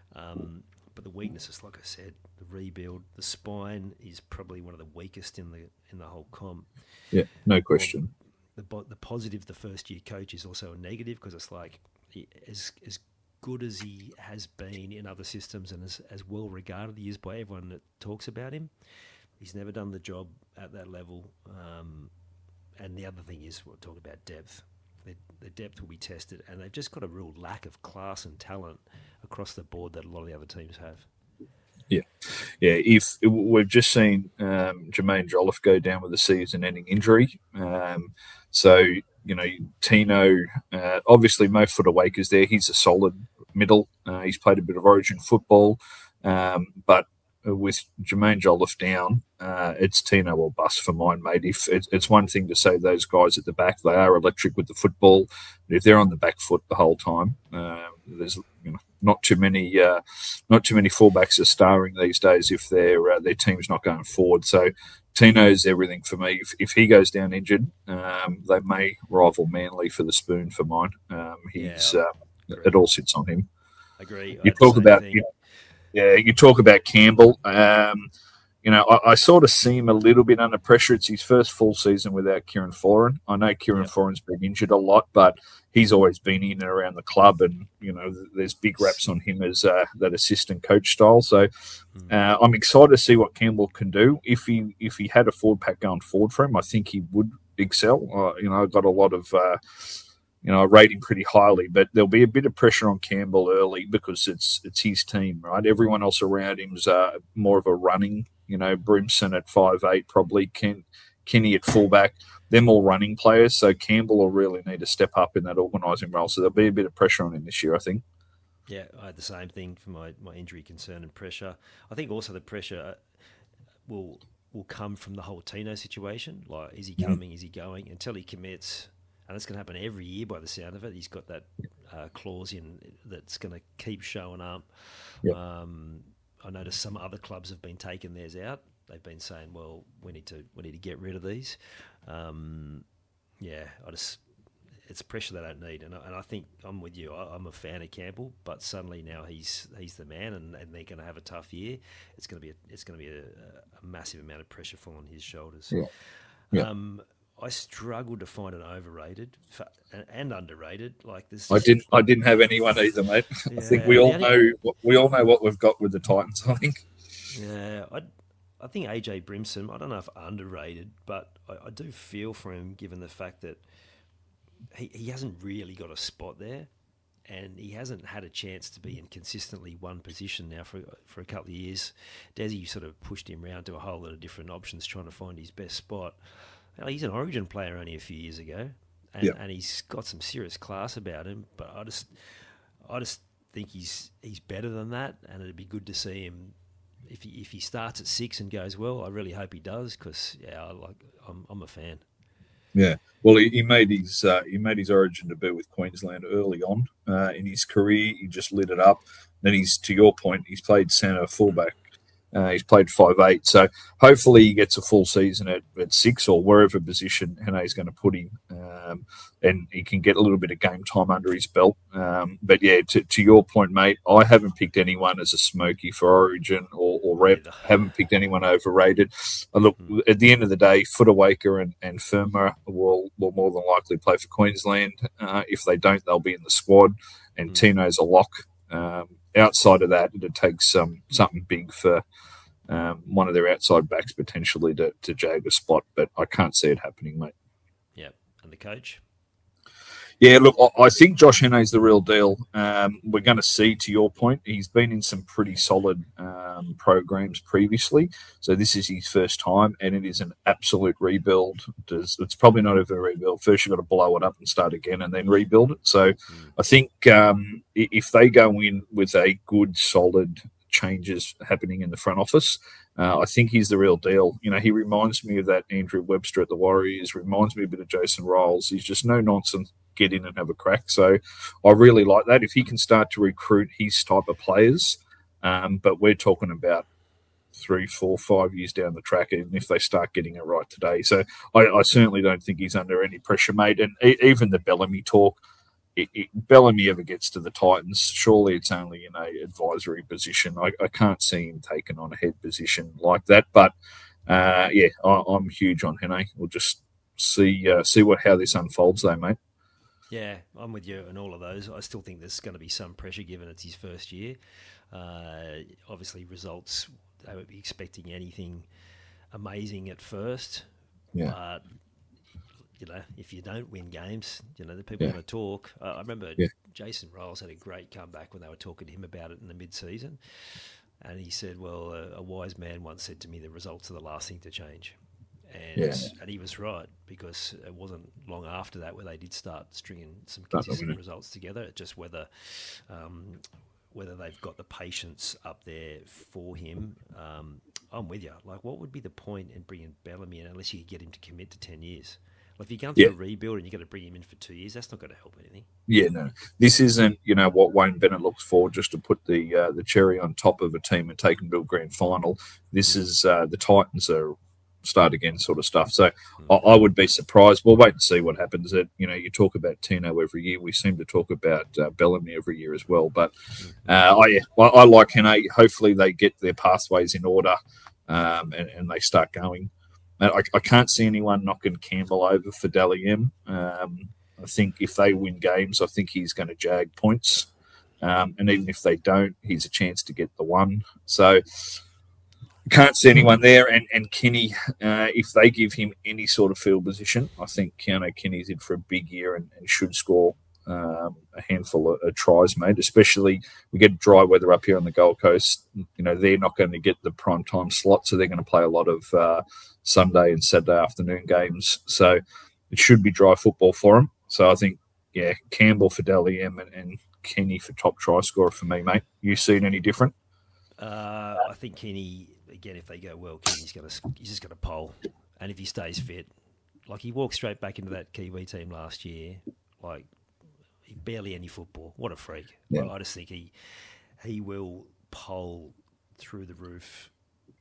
Um, but the weaknesses, like I said, the rebuild, the spine is probably one of the weakest in the in the whole comp. Yeah, no question. Well, the the positive, the first year coach is also a negative because it's like he, as as good as he has been in other systems and as as well regarded he is by everyone that talks about him, he's never done the job at that level. Um, and the other thing is, we'll talk about depth. The, the depth will be tested, and they've just got a real lack of class and talent across the board that a lot of the other teams have. Yeah, yeah. If we've just seen um, Jermaine Jolliffe go down with a season-ending injury, um, so you know Tino, uh, obviously Mo Footaway is there. He's a solid middle. Uh, he's played a bit of Origin football, um, but with Jermaine Jolliffe down, uh, it's Tino or bust for mine, mate. If it's, it's one thing to say those guys at the back, they are electric with the football, but if they're on the back foot the whole time, uh, there's you know not too many uh, not too many fullbacks are starring these days if their uh, their team's not going forward. So Tino's everything for me. If, if he goes down injured, um, they may rival Manly for the spoon for mine. Um, he's yeah, uh, it all sits on him. Agree. You talk about. You know, Yeah, you talk about Campbell. Um, you know, I, I sort of see him a little bit under pressure. It's his first full season without Kieran Foran. I know Kieran yeah. Foran's been injured a lot, but he's always been in and around the club, and you know, there's big raps on him as uh, that assistant coach style. So uh, I'm excited to see what Campbell can do. If he if he had a forward pack going forward for him, I think he would excel. Uh, you know, I've got a lot of. Uh, You know, I rate him pretty highly, but there'll be a bit of pressure on Campbell early because it's it's his team, right? Everyone else around him's uh, more of a running, you know, Brimson at five eight, probably Ken, Kenny at fullback. They're more running players, so Campbell will really need to step up in that organising role. So there'll be a bit of pressure on him this year, I think. Yeah, I had the same thing for my, my injury concern and pressure. I think also the pressure will will come from the whole Tino situation. Like, is he coming? Mm. Is he going? Until he commits. And it's going to happen every year by the sound of it. He's got that uh, clause in that's going to keep showing up. Yep. Um, I noticed some other clubs have been taking theirs out. They've been saying, "Well, we need to we need to get rid of these." Um, yeah, I just it's pressure they don't need, and I, and I think I'm with you. I, I'm a fan of Campbell, but suddenly now he's he's the man, and, and they're going to have a tough year. It's going to be a, it's going to be a, a massive amount of pressure fall on his shoulders. Yeah. Yeah. Um, I struggled to find an overrated and underrated like this. I didn't. I didn't have anyone either, mate. Yeah, I think we all know. We all know what we've got with the Titans. I think. Yeah, I, I think A J Brimson. I don't know if underrated, but I, I do feel for him given the fact that he he hasn't really got a spot there, and he hasn't had a chance to be in consistently one position now for for a couple of years. Desi sort of pushed him around to a whole lot of different options, trying to find his best spot. He's an Origin player only a few years ago, and, yep. and he's got some serious class about him. But I just, I just think he's he's better than that, and it'd be good to see him if he if he starts at six and goes well. I really hope he does because yeah, I like I'm I'm a fan. Yeah, well, he, he made his uh, he made his Origin debut with Queensland early on uh, in his career. He just lit it up. Then he's to your point, he's played centre fullback. Uh, he's played five eight, so hopefully he gets a full season at, at six or wherever position Hene's going to put him, um, and he can get a little bit of game time under his belt. Um, but yeah, to, to your point, mate, I haven't picked anyone as a smoky for Origin or, or rep. Haven't picked anyone overrated. Uh, look, at the end of the day, Footaway and, and Firma will, will more than likely play for Queensland. Uh, if they don't, they'll be in the squad, and mm. Tino's a lock. Um, outside of that, it takes um, something big for um, one of their outside backs potentially to, to jag a spot, but I can't see it happening, mate. Yeah, and the coach? Yeah, look, I think Josh Hene's the real deal. Um, we're going to see, to your point, he's been in some pretty solid um, programs previously. So this is his first time, and it is an absolute rebuild. It's probably not even a rebuild. First, you've got to blow it up and start again and then rebuild it. So mm. I think um, if they go in with a good, solid changes happening in the front office, uh, I think he's the real deal. You know, he reminds me of that Andrew Webster at the Warriors, reminds me a bit of Jason Riles. He's just no nonsense. Get in and have a crack. So I really like that. If he can start to recruit his type of players, um, but we're talking about three, four, five years down the track, even if they start getting it right today. So I, I certainly don't think he's under any pressure, mate. And even the Bellamy talk, it, it, Bellamy ever gets to the Titans, surely it's only in a advisory position. I, I can't see him taking on a head position like that. But uh, yeah, I, I'm huge on Hene. We'll just see uh, see what how this unfolds, though, mate. Yeah, I'm with you on all of those. I still think there's going to be some pressure given it's his first year. Uh, obviously, results, they won't be expecting anything amazing at first. Yeah. But, you know, if you don't win games, you know, the people Yeah. want to talk. Uh, I remember Yeah. Jason Riles had a great comeback when they were talking to him about it in the mid-season. And he said, well, a, a wise man once said to me, the results are the last thing to change. And Yeah. and he was right, because it wasn't long after that where they did start stringing some Start consistent winning. results together. It's just whether um, whether they've got the patience up there for him. Um, I'm with you. Like, what would be the point in bringing Bellamy in unless you could get him to commit to ten years? Like, if you're going through Yeah. a rebuild and you've got to bring him in for two years, that's not going to help anything. Yeah, no, this isn't, you know, what Wayne Bennett looks for, just to put the uh, the cherry on top of a team and take them to a grand final. This is uh, the Titans are start again sort of stuff. So I, I would be surprised. We'll wait and see what happens. That, you know, you talk about Tino every year. We seem to talk about uh, Bellamy every year as well. But uh, I, I, I like Hene. Hopefully they get their pathways in order um, and, and they start going. I, I can't see anyone knocking Campbell over for Dally M. Um, I think if they win games, I think he's going to jag points. Um, and even if they don't, he's a chance to get the one. So can't see anyone there. And, and Kenny, uh, if they give him any sort of field position, I think Keanu Kenny's in for a big year and, and should score um, a handful of, of tries, mate. Especially we get dry weather up here on the Gold Coast. You know, they're not going to get the prime time slot, so they're going to play a lot of uh, Sunday and Saturday afternoon games. So it should be dry football for them. So I think, yeah, Campbell for Dally M and, and Kenny for top try scorer for me, mate. You seen any different? Uh, I think Kenny, again, if they go well, Kenny's going to he's just going to pole, and if he stays fit, like he walked straight back into that Kiwi team last year, like he barely any football. What a freak! Yeah. I just think he he will pole through the roof,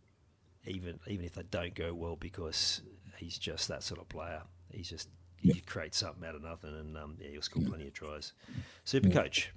even even if they don't go well, because he's just that sort of player. He's just he Yeah. could create something out of nothing, and um, yeah, he'll score plenty of tries. Super coach.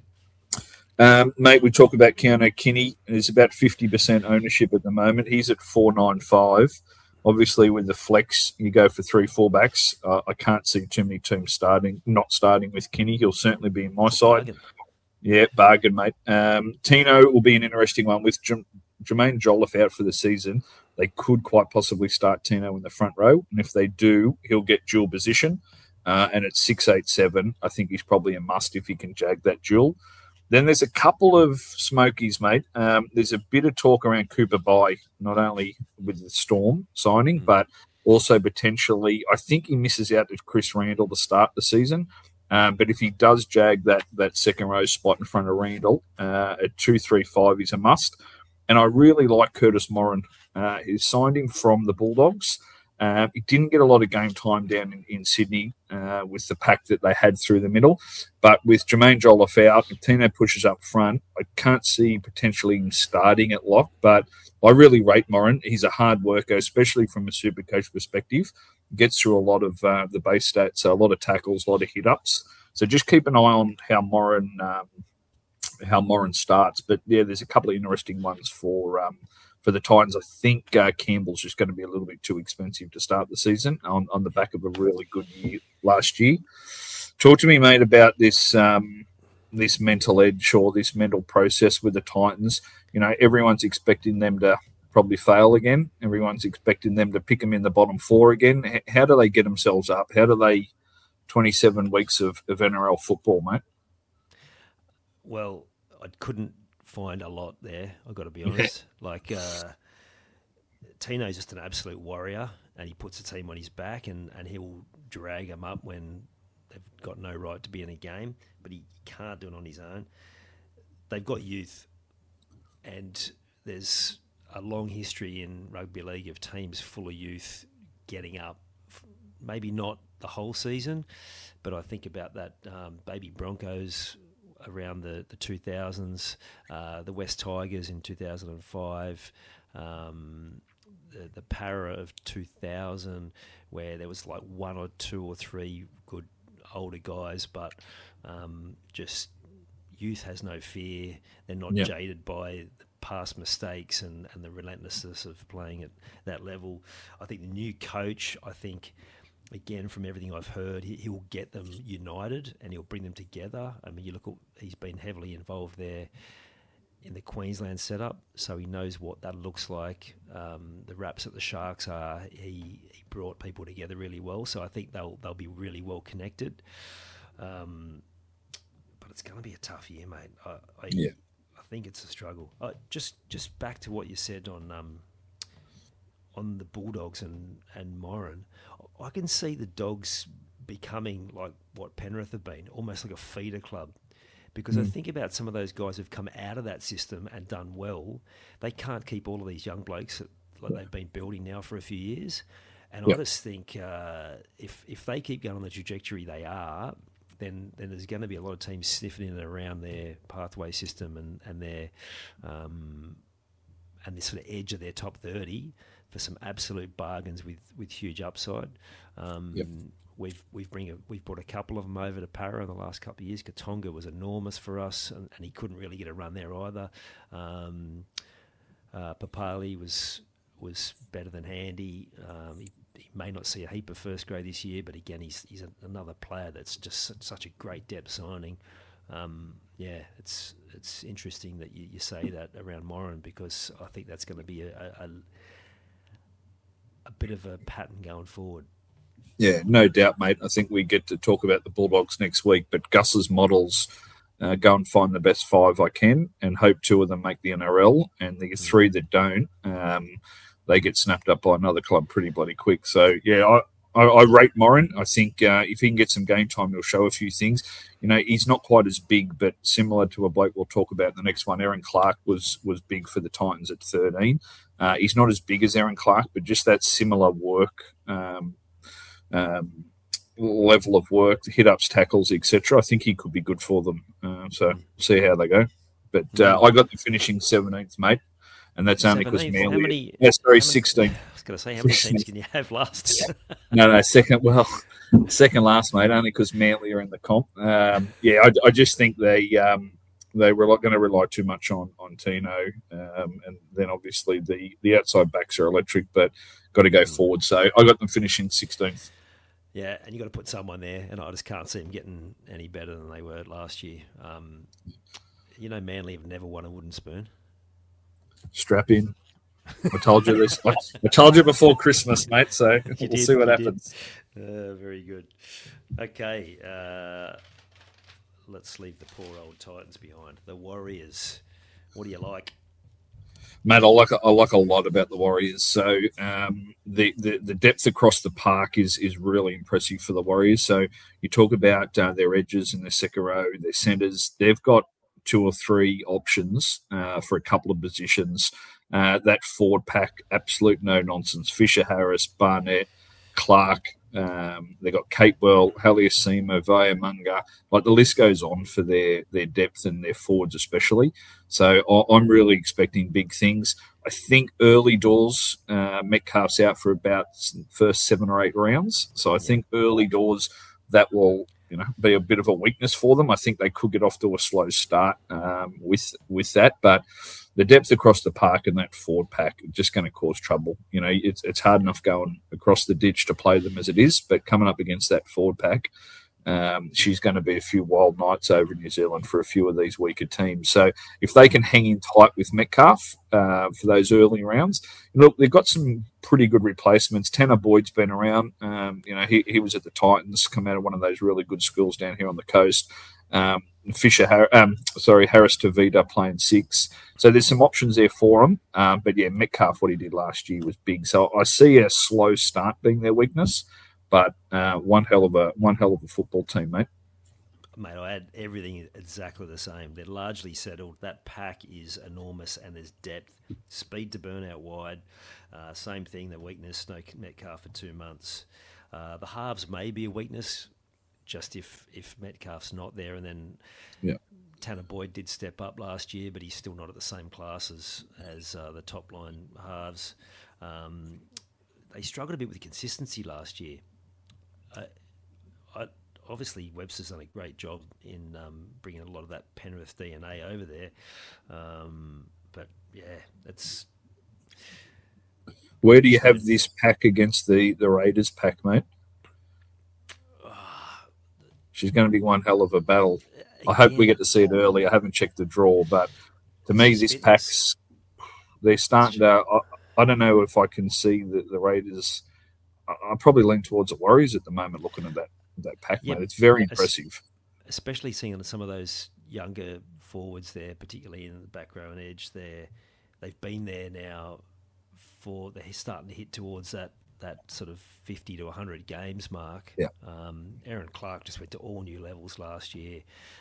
Um, mate, we talk about Keanu Kinney. There's about fifty percent ownership at the moment. He's at four ninety-five. Obviously, with the flex, you go for three fullbacks. Uh, I can't see too many teams starting, not starting with Kinney. He'll certainly be in my side. Bargain. Yeah, bargain, mate. Um, Tino will be an interesting one with J- Jermaine Jolliffe out for the season. They could quite possibly start Tino in the front row, and if they do, he'll get dual position. Uh, and at six eight seven, I think he's probably a must if he can jag that dual. Then there's a couple of smokies, mate. Um, there's a bit of talk around Cooper Bye, not only with the Storm signing, Mm. but also potentially, I think he misses out to Chris Randall to start the season. Um, but if he does jag that that second row spot in front of Randall uh, at two three five, he's a must. And I really like Curtis Morin. Uh, he signed him from the Bulldogs. Uh, he didn't get a lot of game time down in, in Sydney uh, with the pack that they had through the middle. But with Jermaine Jolliffe out, if Tino pushes up front, I can't see potentially him starting at lock. But I really rate Morin. He's a hard worker, especially from a super coach perspective. Gets through a lot of uh, the base stats, a lot of tackles, a lot of hit-ups. So just keep an eye on how Morin, um, how Morin starts. But, yeah, there's a couple of interesting ones for um, for the Titans. I think uh, Campbell's just going to be a little bit too expensive to start the season on, on the back of a really good year last year. Talk to me, mate, about this um, this mental edge or this mental process with the Titans. You know, everyone's expecting them to probably fail again. Everyone's expecting them to pick them in the bottom four again. H- How do they get themselves up? How do they twenty-seven weeks of, of N R L football, mate? Well, I couldn't find a lot there, I've got to be honest. Like, uh, Tino's just an absolute warrior, and he puts the team on his back, and, and he'll drag them up when they've got no right to be in a game, but he can't do it on his own. They've got youth, and there's a long history in rugby league of teams full of youth getting up, maybe not the whole season, but I think about that um, baby Broncos around the, the two thousands, uh, the West Tigers in two thousand five, Um, the, the Para of two thousand, where there was like one or two or three good older guys, but um, just youth has no fear. They're not Yeah. jaded by the past mistakes and, and the relentlessness of playing at that level. I think the new coach, I think, again, from everything I've heard, he, he'll get them united and he'll bring them together. I mean, you look at, he's been heavily involved there in the Queensland setup, so he knows what that looks like. Um, the Raps at the Sharks are, he, he brought people together really well, so I think they'll they'll be really well connected. Um, but it's going to be a tough year, mate. I, I, Yeah. I think it's a struggle. Uh, just just back to what you said on um, on the Bulldogs and, and Moran, I can see the Dogs becoming like what Penrith have been, almost like a feeder club. Because mm. I think about some of those guys who've come out of that system and done well. They can't keep all of these young blokes that, like they've been building now for a few years. And yep. I just think uh, if if they keep going on the trajectory they are, then then there's going to be a lot of teams sniffing in and around their pathway system and and their um, and this sort of edge of their top thirty for some absolute bargains with, with huge upside. Um, yep. We've we've bring a, we've brought a couple of them over to Para in the last couple of years. Katonga was enormous for us, and, and he couldn't really get a run there either. Um, uh, Papali was was better than Handy. Um, he, he may not see a heap of first grade this year, but again, he's he's a, another player that's just such a great depth signing. Um, yeah, it's it's interesting that you, you say that around Moran, because I think that's going to be a, a a bit of a pattern going forward. Yeah, no doubt, mate. I think we get to talk about the Bulldogs next week, but Gus's models, uh, go and find the best five I can and hope two of them make the N R L, and the three that don't, um, they get snapped up by another club pretty bloody quick. So, yeah, I, I, I rate Moran. I think uh, if he can get some game time, he'll show a few things. You know, he's not quite as big, but similar to a bloke we'll talk about in the next one. Aaron Clark was was big for the Titans at thirteen. Uh, he's not as big as Aaron Clark, but just that similar work um Um, level of work, hit-ups, tackles, et cetera. I think he could be good for them. Uh, so see how they go. But uh, I got the finishing seventeenth, mate, and that's only because Manly. How many, yeah, sorry, how many, sixteenth. I was going to say, how many teams can you have last? no, no, second. Well, second last, mate, only because Manly are in the comp. Um, yeah, I, I just think they um, they were going to rely too much on on Tino, um, and then obviously the the outside backs are electric, but got to go forward. So I got them finishing sixteenth. Yeah, and you got to put someone there, and I just can't see them getting any better than they were last year. Um, you know, Manly have never won a wooden spoon. Strap in. I told you this. I told you before Christmas, mate. So you we'll did, see what happens. Uh, very good. Okay, uh, let's leave the poor old Titans behind. The Warriors. What do you like? Mate, I like I like a lot about the Warriors. So um, the, the the depth across the park is is really impressive for the Warriors. So you talk about uh, their edges and their second row, their centres. They've got two or three options uh, for a couple of positions. Uh, that forward pack, absolute no nonsense. Fisher Harris, Barnett, Clark. Um, they've got Capewell, Haliasima, Vayamunga. Like the list goes on for their, their depth and their forwards especially. So I, I'm really expecting big things. I think early doors, uh, Metcalf's out for about first seven or eight rounds. So I think early doors that will you know be a bit of a weakness for them. I think they could get off to a slow start um, with with that, but the depth across the park and that forward pack is just going to cause trouble. You know, it's it's hard enough going across the ditch to play them as it is, but coming up against that forward pack, um, she's going to be a few wild nights over in New Zealand for a few of these weaker teams. So if they can hang in tight with Metcalf uh, for those early rounds, look, they've got some pretty good replacements. Tanner Boyd's been around. Um, you know, he, he was at the Titans, come out of one of those really good schools down here on the coast. Um, Fisher, um, sorry, Harris Tavita playing six. So there's some options there for them. Um, but yeah, Metcalf, what he did last year was big. So I see a slow start being their weakness, but uh, one hell of a one hell of a football team, mate. Mate, I had everything exactly the same. They're largely settled. That pack is enormous, and there's depth, speed to burn out wide. Uh, same thing, the weakness, no Metcalf for two months. Uh, the halves may be a weakness, just if, if Metcalf's not there, and then yeah. Tanner Boyd did step up last year, but he's still not at the same class as, as uh, the top line halves. Um, they struggled a bit with consistency last year. Uh, I, obviously, Webster's done a great job in um, bringing a lot of that Penrith D N A over there. Um, but, yeah, it's... Where do you have this pack against the, the Raiders pack, mate? She's going to be one hell of a battle. Again, I hope we get to see it early. I haven't checked the draw, but to me, this pack's... They're starting to... I, I don't know if I can see the, the Raiders... I, I probably lean towards the Warriors at the moment looking at that, that pack, yep. mate. It's very impressive. Especially seeing some of those younger forwards there, particularly in the back row and edge there. They've been there now... for they're starting to hit towards that that sort of fifty to one hundred games mark. Yeah. Um, Aaron Clark just went to all new levels last year.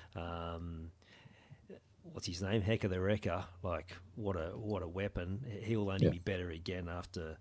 Um, what's his name? Hecker the Wrecker. Like what a what a weapon. He'll only yeah. be better again after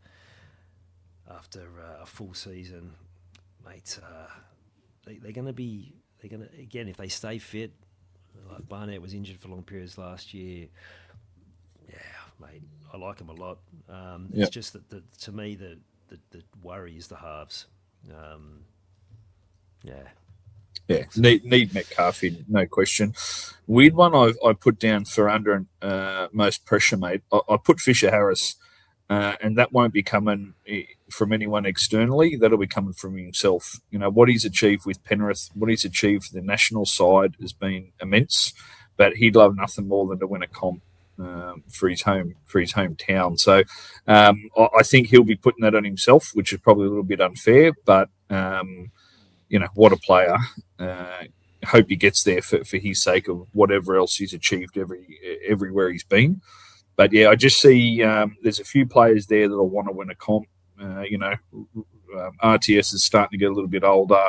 after uh, a full season, mate. Uh, they, they're going to be they're going to again if they stay fit. Like Barnett was injured for long periods last year. Yeah, mate, I like him a lot. Um, it's yep. just that, the, to me, the, the, the worry is the halves. Um, yeah. Yeah, need, need McCarthy, no question. Weird one I've, I put down for under uh, most pressure, mate. I, I put Fisher Harris, uh, and that won't be coming from anyone externally. That'll be coming from himself. You know, what he's achieved with Penrith, what he's achieved for the national side has been immense, but he'd love nothing more than to win a comp. Um, for his home, for his hometown, so um, I, I think he'll be putting that on himself, which is probably a little bit unfair. But um, you know, what a player! Uh, hope he gets there for, for his sake of whatever else he's achieved every everywhere he's been. But yeah, I just see um, there's a few players there that'll want to win a comp. Uh, you know, um, R T S is starting to get a little bit older.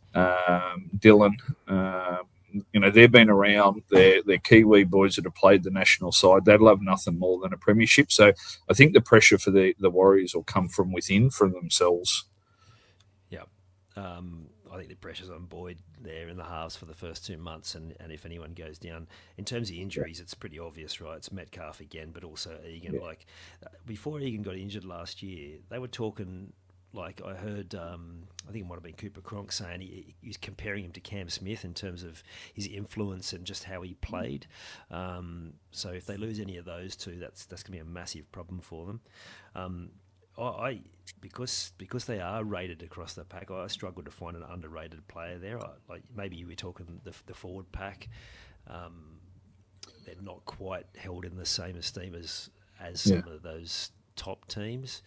Um, Dylan. Uh, You know, they've been around. They're, they're Kiwi boys that have played the national side. They'd love nothing more than a premiership. So I think the pressure for the, the Warriors will come from within, from themselves. Yeah. Um, I think the pressure's on Boyd there in the halves for the first two months. And, and if anyone goes down, in terms of injuries, yeah. it's pretty obvious, right? It's Metcalf again, but also Egan. Yeah. Like, before Egan got injured last year, they were talking... Like I heard, um, I think it might have been Cooper Cronk saying he, he was comparing him to Cam Smith in terms of his influence and just how he played. Um, so if they lose any of those two, that's that's going to be a massive problem for them. Um, I, I because because they are rated across the pack, I struggle to find an underrated player there. I, like maybe we're talking the, the forward pack. Um, they're not quite held in the same esteem as as some yeah. of those top teams.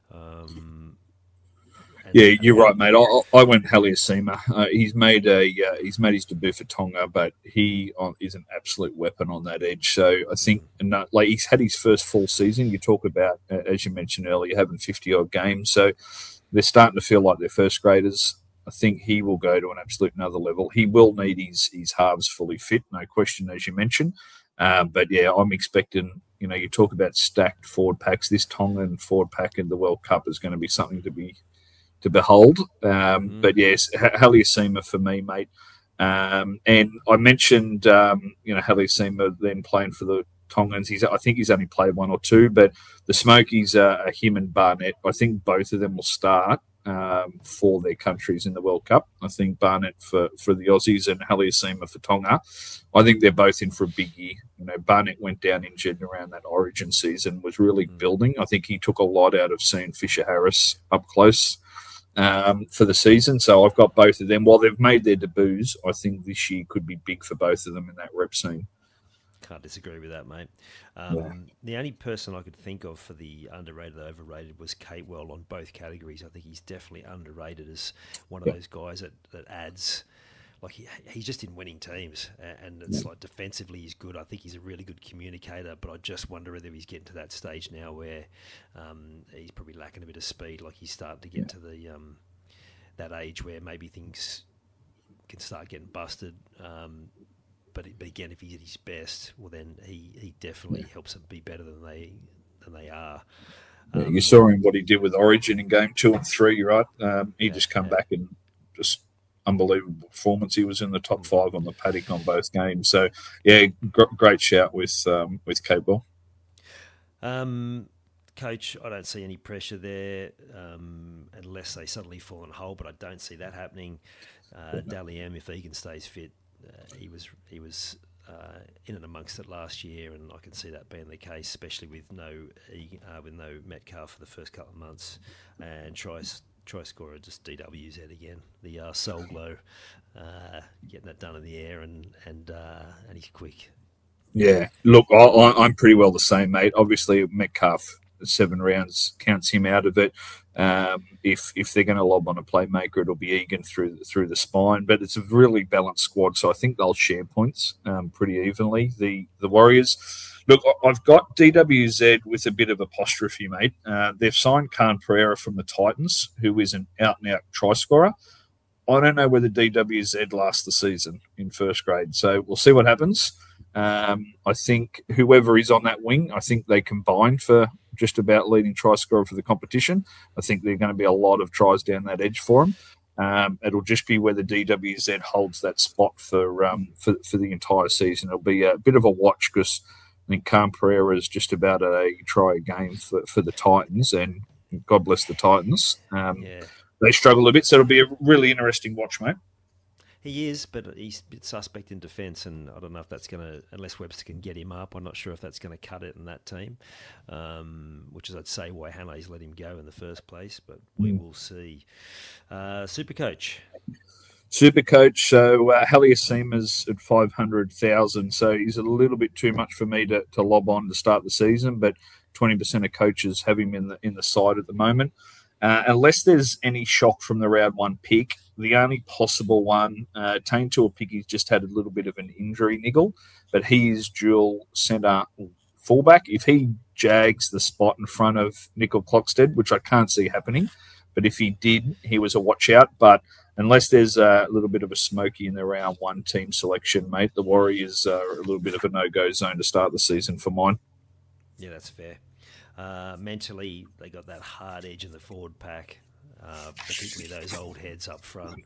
Um, And, yeah, you're right, mate. I, I went Haliasima. Uh, he's made a uh, he's made his debut for Tonga, but he uh, is an absolute weapon on that edge. So I think, and, uh, like he's had his first full season. You talk about, uh, as you mentioned earlier, having fifty odd games. So they're starting to feel like they're first graders. I think he will go to an absolute another level. He will need his his halves fully fit, no question, as you mentioned. Um, but yeah, I'm expecting. You know, you talk about stacked forward packs. This Tongan forward pack in the World Cup is going to be something to be. to behold. Um, mm. But yes, Haliasima for me, mate. Um, and I mentioned, um, you know, Haliasima then playing for the Tongans. He's, I think he's only played one or two, but the Smokies are him and Barnett. I think both of them will start um, for their countries in the World Cup. I think Barnett for, for the Aussies and Haliasima for Tonga. I think they're both in for a big year. You know, Barnett went down injured around that Origin season, was really mm. building. I think he took a lot out of seeing Fisher Harris up close. Um, for the season. So I've got both of them. While they've made their debuts, I think this year could be big for both of them in that rep scene. Can't disagree with that, mate. Um, yeah. The only person I could think of for the underrated, overrated was Catewell on both categories. I think he's definitely underrated as one of yeah. those guys that, that adds... Like he, he's just in winning teams, and it's like defensively he's good. I think he's a really good communicator, but I just wonder whether he's getting to that stage now where um, he's probably lacking a bit of speed. Like he's starting to get yeah. to the um, that age where maybe things can start getting busted. Um, but, but again, if he's at his best, well then he, he definitely yeah. helps them be better than they than they are. Yeah, um, you saw him what he did with Origin in game two and three, right? Um, he yeah, just come yeah. back and just. unbelievable performance. He was in the top five on the paddock on both games. So, yeah, gr- great shout with um, with Capewell. Um, Coach, I don't see any pressure there um, unless they suddenly fall in a hole, but I don't see that happening. Uh, Dally M, if Egan stays fit, uh, he was he was uh, in and amongst it last year, and I can see that being the case, especially with no uh, with no Metcalf for the first couple of months, and try try scorer just D W Z again, the uh, Soul Glow, uh, getting that done in the air, and and uh, and he's quick. Yeah, look, I, I, I'm pretty well the same, mate. Obviously, Metcalf, seven rounds counts him out of it. Um, if if they're going to lob on a playmaker, it'll be Egan through through the spine. But it's a really balanced squad, so I think they'll share points um, pretty evenly. The the Warriors, look, I've got D W Z with a bit of apostrophe, mate. Uh, they've signed Khan Pereira from the Titans, who is an out and out try scorer. I don't know whether D W Z lasts the season in first grade, so we'll see what happens. Um, I think whoever is on that wing, I think they combined for just about leading try scorer for the competition. I think there are going to be a lot of tries down that edge for them. Um, it'll just be whether D W Z holds that spot for um, for, for the entire season. It'll be a bit of a watch because I think Khan Pereira is just about a try a game for, for the Titans, and God bless the Titans. Um, yeah. They struggle a bit, so it'll be a really interesting watch, mate. He is, but he's a bit suspect in defence, and I don't know if that's going to, unless Webster can get him up, I'm not sure if that's going to cut it in that team, um, which is, I'd say, why Hannay's let him go in the first place, but we will see. Uh, Supercoach. Supercoach, so uh, Haliasima's at five hundred thousand, so he's a little bit too much for me to, to lob on to start the season, but twenty percent of coaches have him in the, in the side at the moment. Uh, unless there's any shock from the round one pick, the only possible one, uh, Tane Tuapicki's just had a little bit of an injury niggle, but he's dual centre fullback. If he jags the spot in front of Nickel Clockstead, which I can't see happening, but if he did, he was a watch out. But unless there's a little bit of a smoky in the round one team selection, mate, the Warriors are a little bit of a no-go zone to start the season for mine. Yeah, that's fair. Uh, mentally, they got that hard edge in the forward pack, uh, particularly those old heads up front.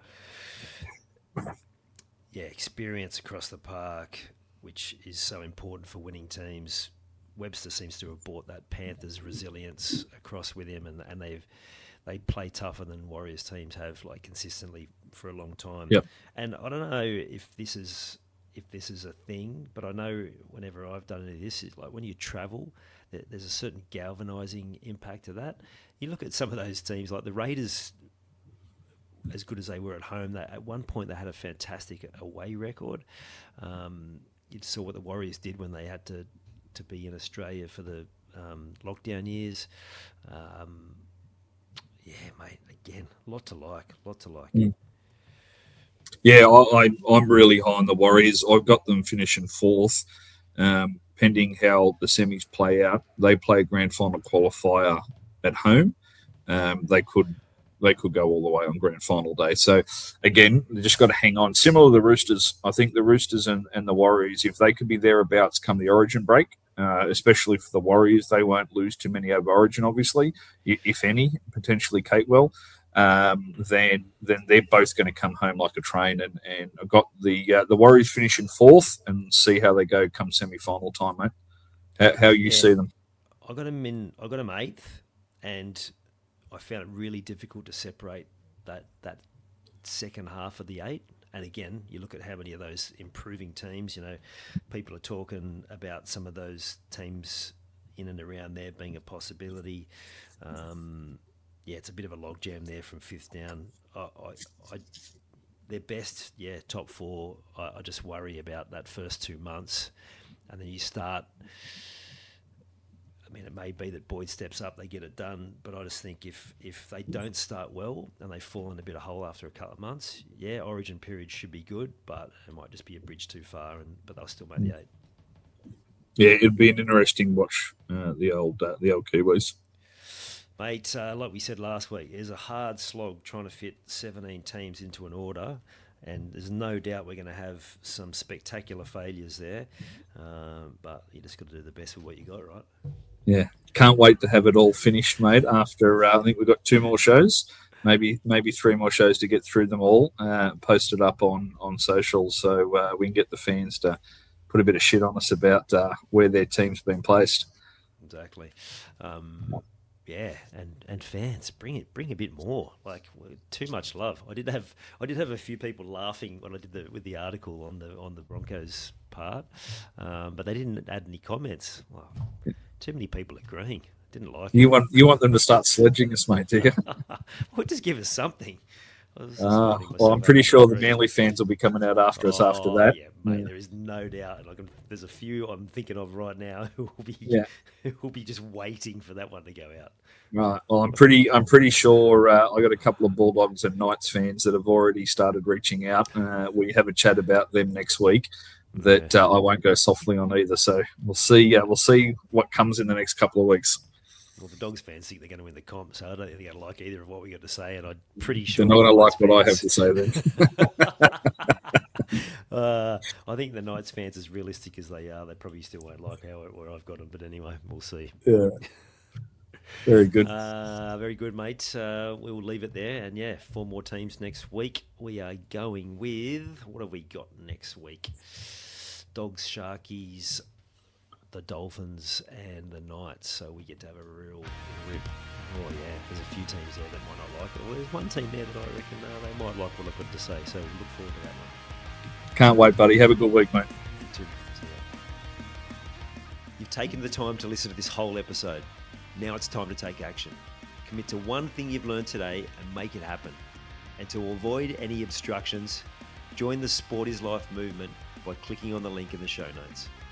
Yeah, experience across the park, which is so important for winning teams. Webster seems to have brought that Panthers resilience across with him, and, and they've they play tougher than Warriors teams have, like consistently for a long time. Yep. And I don't know if this is if this is a thing, but I know whenever I've done any of this, it's like when you travel, there's a certain galvanising impact to that. You look at some of those teams, like the Raiders, as good as they were at home, they, at one point they had a fantastic away record. Um, you saw what the Warriors did when they had to, to be in Australia for the um, lockdown years. Um, yeah, mate, again, a lot to like, a lot to like. Mm. Yeah, I, I, I'm really high on the Warriors. I've got them finishing fourth. Um, pending how the semis play out. They play a grand final qualifier at home. Um, they could they could go all the way on grand final day. So, again, they just got to hang on. Similar to the Roosters, I think the Roosters and, and the Warriors, if they could be thereabouts come the Origin break, uh, especially for the Warriors, they won't lose too many over Origin, obviously, if any, potentially Capewell. Um, then then they're both going to come home like a train, and, and I've got the uh, the Warriors finishing fourth and see how they go come semi-final time, mate. How, how you yeah. see them? I got them in. I got them eighth, and I found it really difficult to separate that that second half of the eight. And again, you look at how many of those improving teams. You know, people are talking about some of those teams in and around there being a possibility. Um, Yeah, it's a bit of a logjam there from fifth down. I, I, I, their best, yeah, top four. I, I just worry about that first two months, and then you start. I mean, it may be that Boyd steps up, they get it done, but I just think if if they don't start well and they fall in a bit of hole after a couple of months, yeah, Origin period should be good, but it might just be a bridge too far, and but they'll still make the eight. Yeah, it'd be an interesting watch. Uh, the old uh, the old Kiwis. Mate, uh, like we said last week, it's a hard slog trying to fit seventeen teams into an order, and there's no doubt we're going to have some spectacular failures there, uh, but you just got to do the best with what you got, right? Yeah, can't wait to have it all finished, mate, after uh, I think we've got two more shows. maybe maybe three more shows to get through them all. Uh, post it up on on social so uh, we can get the fans to put a bit of shit on us about uh, where their team's been placed. Exactly. Um, yeah, and, and fans, bring it, bring a bit more. Like too much love. I did have I did have a few people laughing when I did the with the article on the on the Broncos part, um, but they didn't add any comments. Well, too many people agreeing. Didn't like you it. want you want them to start sledging us, mate, do you? Well, just give us something. Uh, well, I'm pretty sure the Manly fans will be coming out after us oh, after that. Yeah, mate, yeah. There is no doubt. Like, there's a few I'm thinking of right now who will be yeah. who will be just waiting for that one to go out. Right. Well, I'm pretty I'm pretty sure uh, I got a couple of Bulldogs and Knights fans that have already started reaching out. Uh, we have a chat about them next week. That uh, I won't go softly on either. So we'll see. Uh, we'll see what comes in the next couple of weeks. Well, the Dogs fans think they're going to win the comp, so I don't think they're going to like either of what we got to say, and I'm pretty sure... They're not going to like what I have to say then. uh, I think the Knights fans, as realistic as they are, they probably still won't like how where I've got them, but anyway, we'll see. Yeah. Very good. Uh, very good, mate. Uh, we will leave it there, and yeah, four more teams next week. We are going with... What have we got next week? Dogs, Sharkies... the Dolphins and the Knights, so we get to have a real rip. Oh yeah, there's a few teams there that might not like it. Well, there's one team there that I reckon uh, they might like what I've got to say, so we look forward to that one. Can't wait, buddy. Have a good week, mate. You've taken the time to listen to this whole episode. Now it's time to take action. Commit to one thing you've learned today and make it happen. And to avoid any obstructions, join the Sport is Life movement by clicking on the link in the show notes.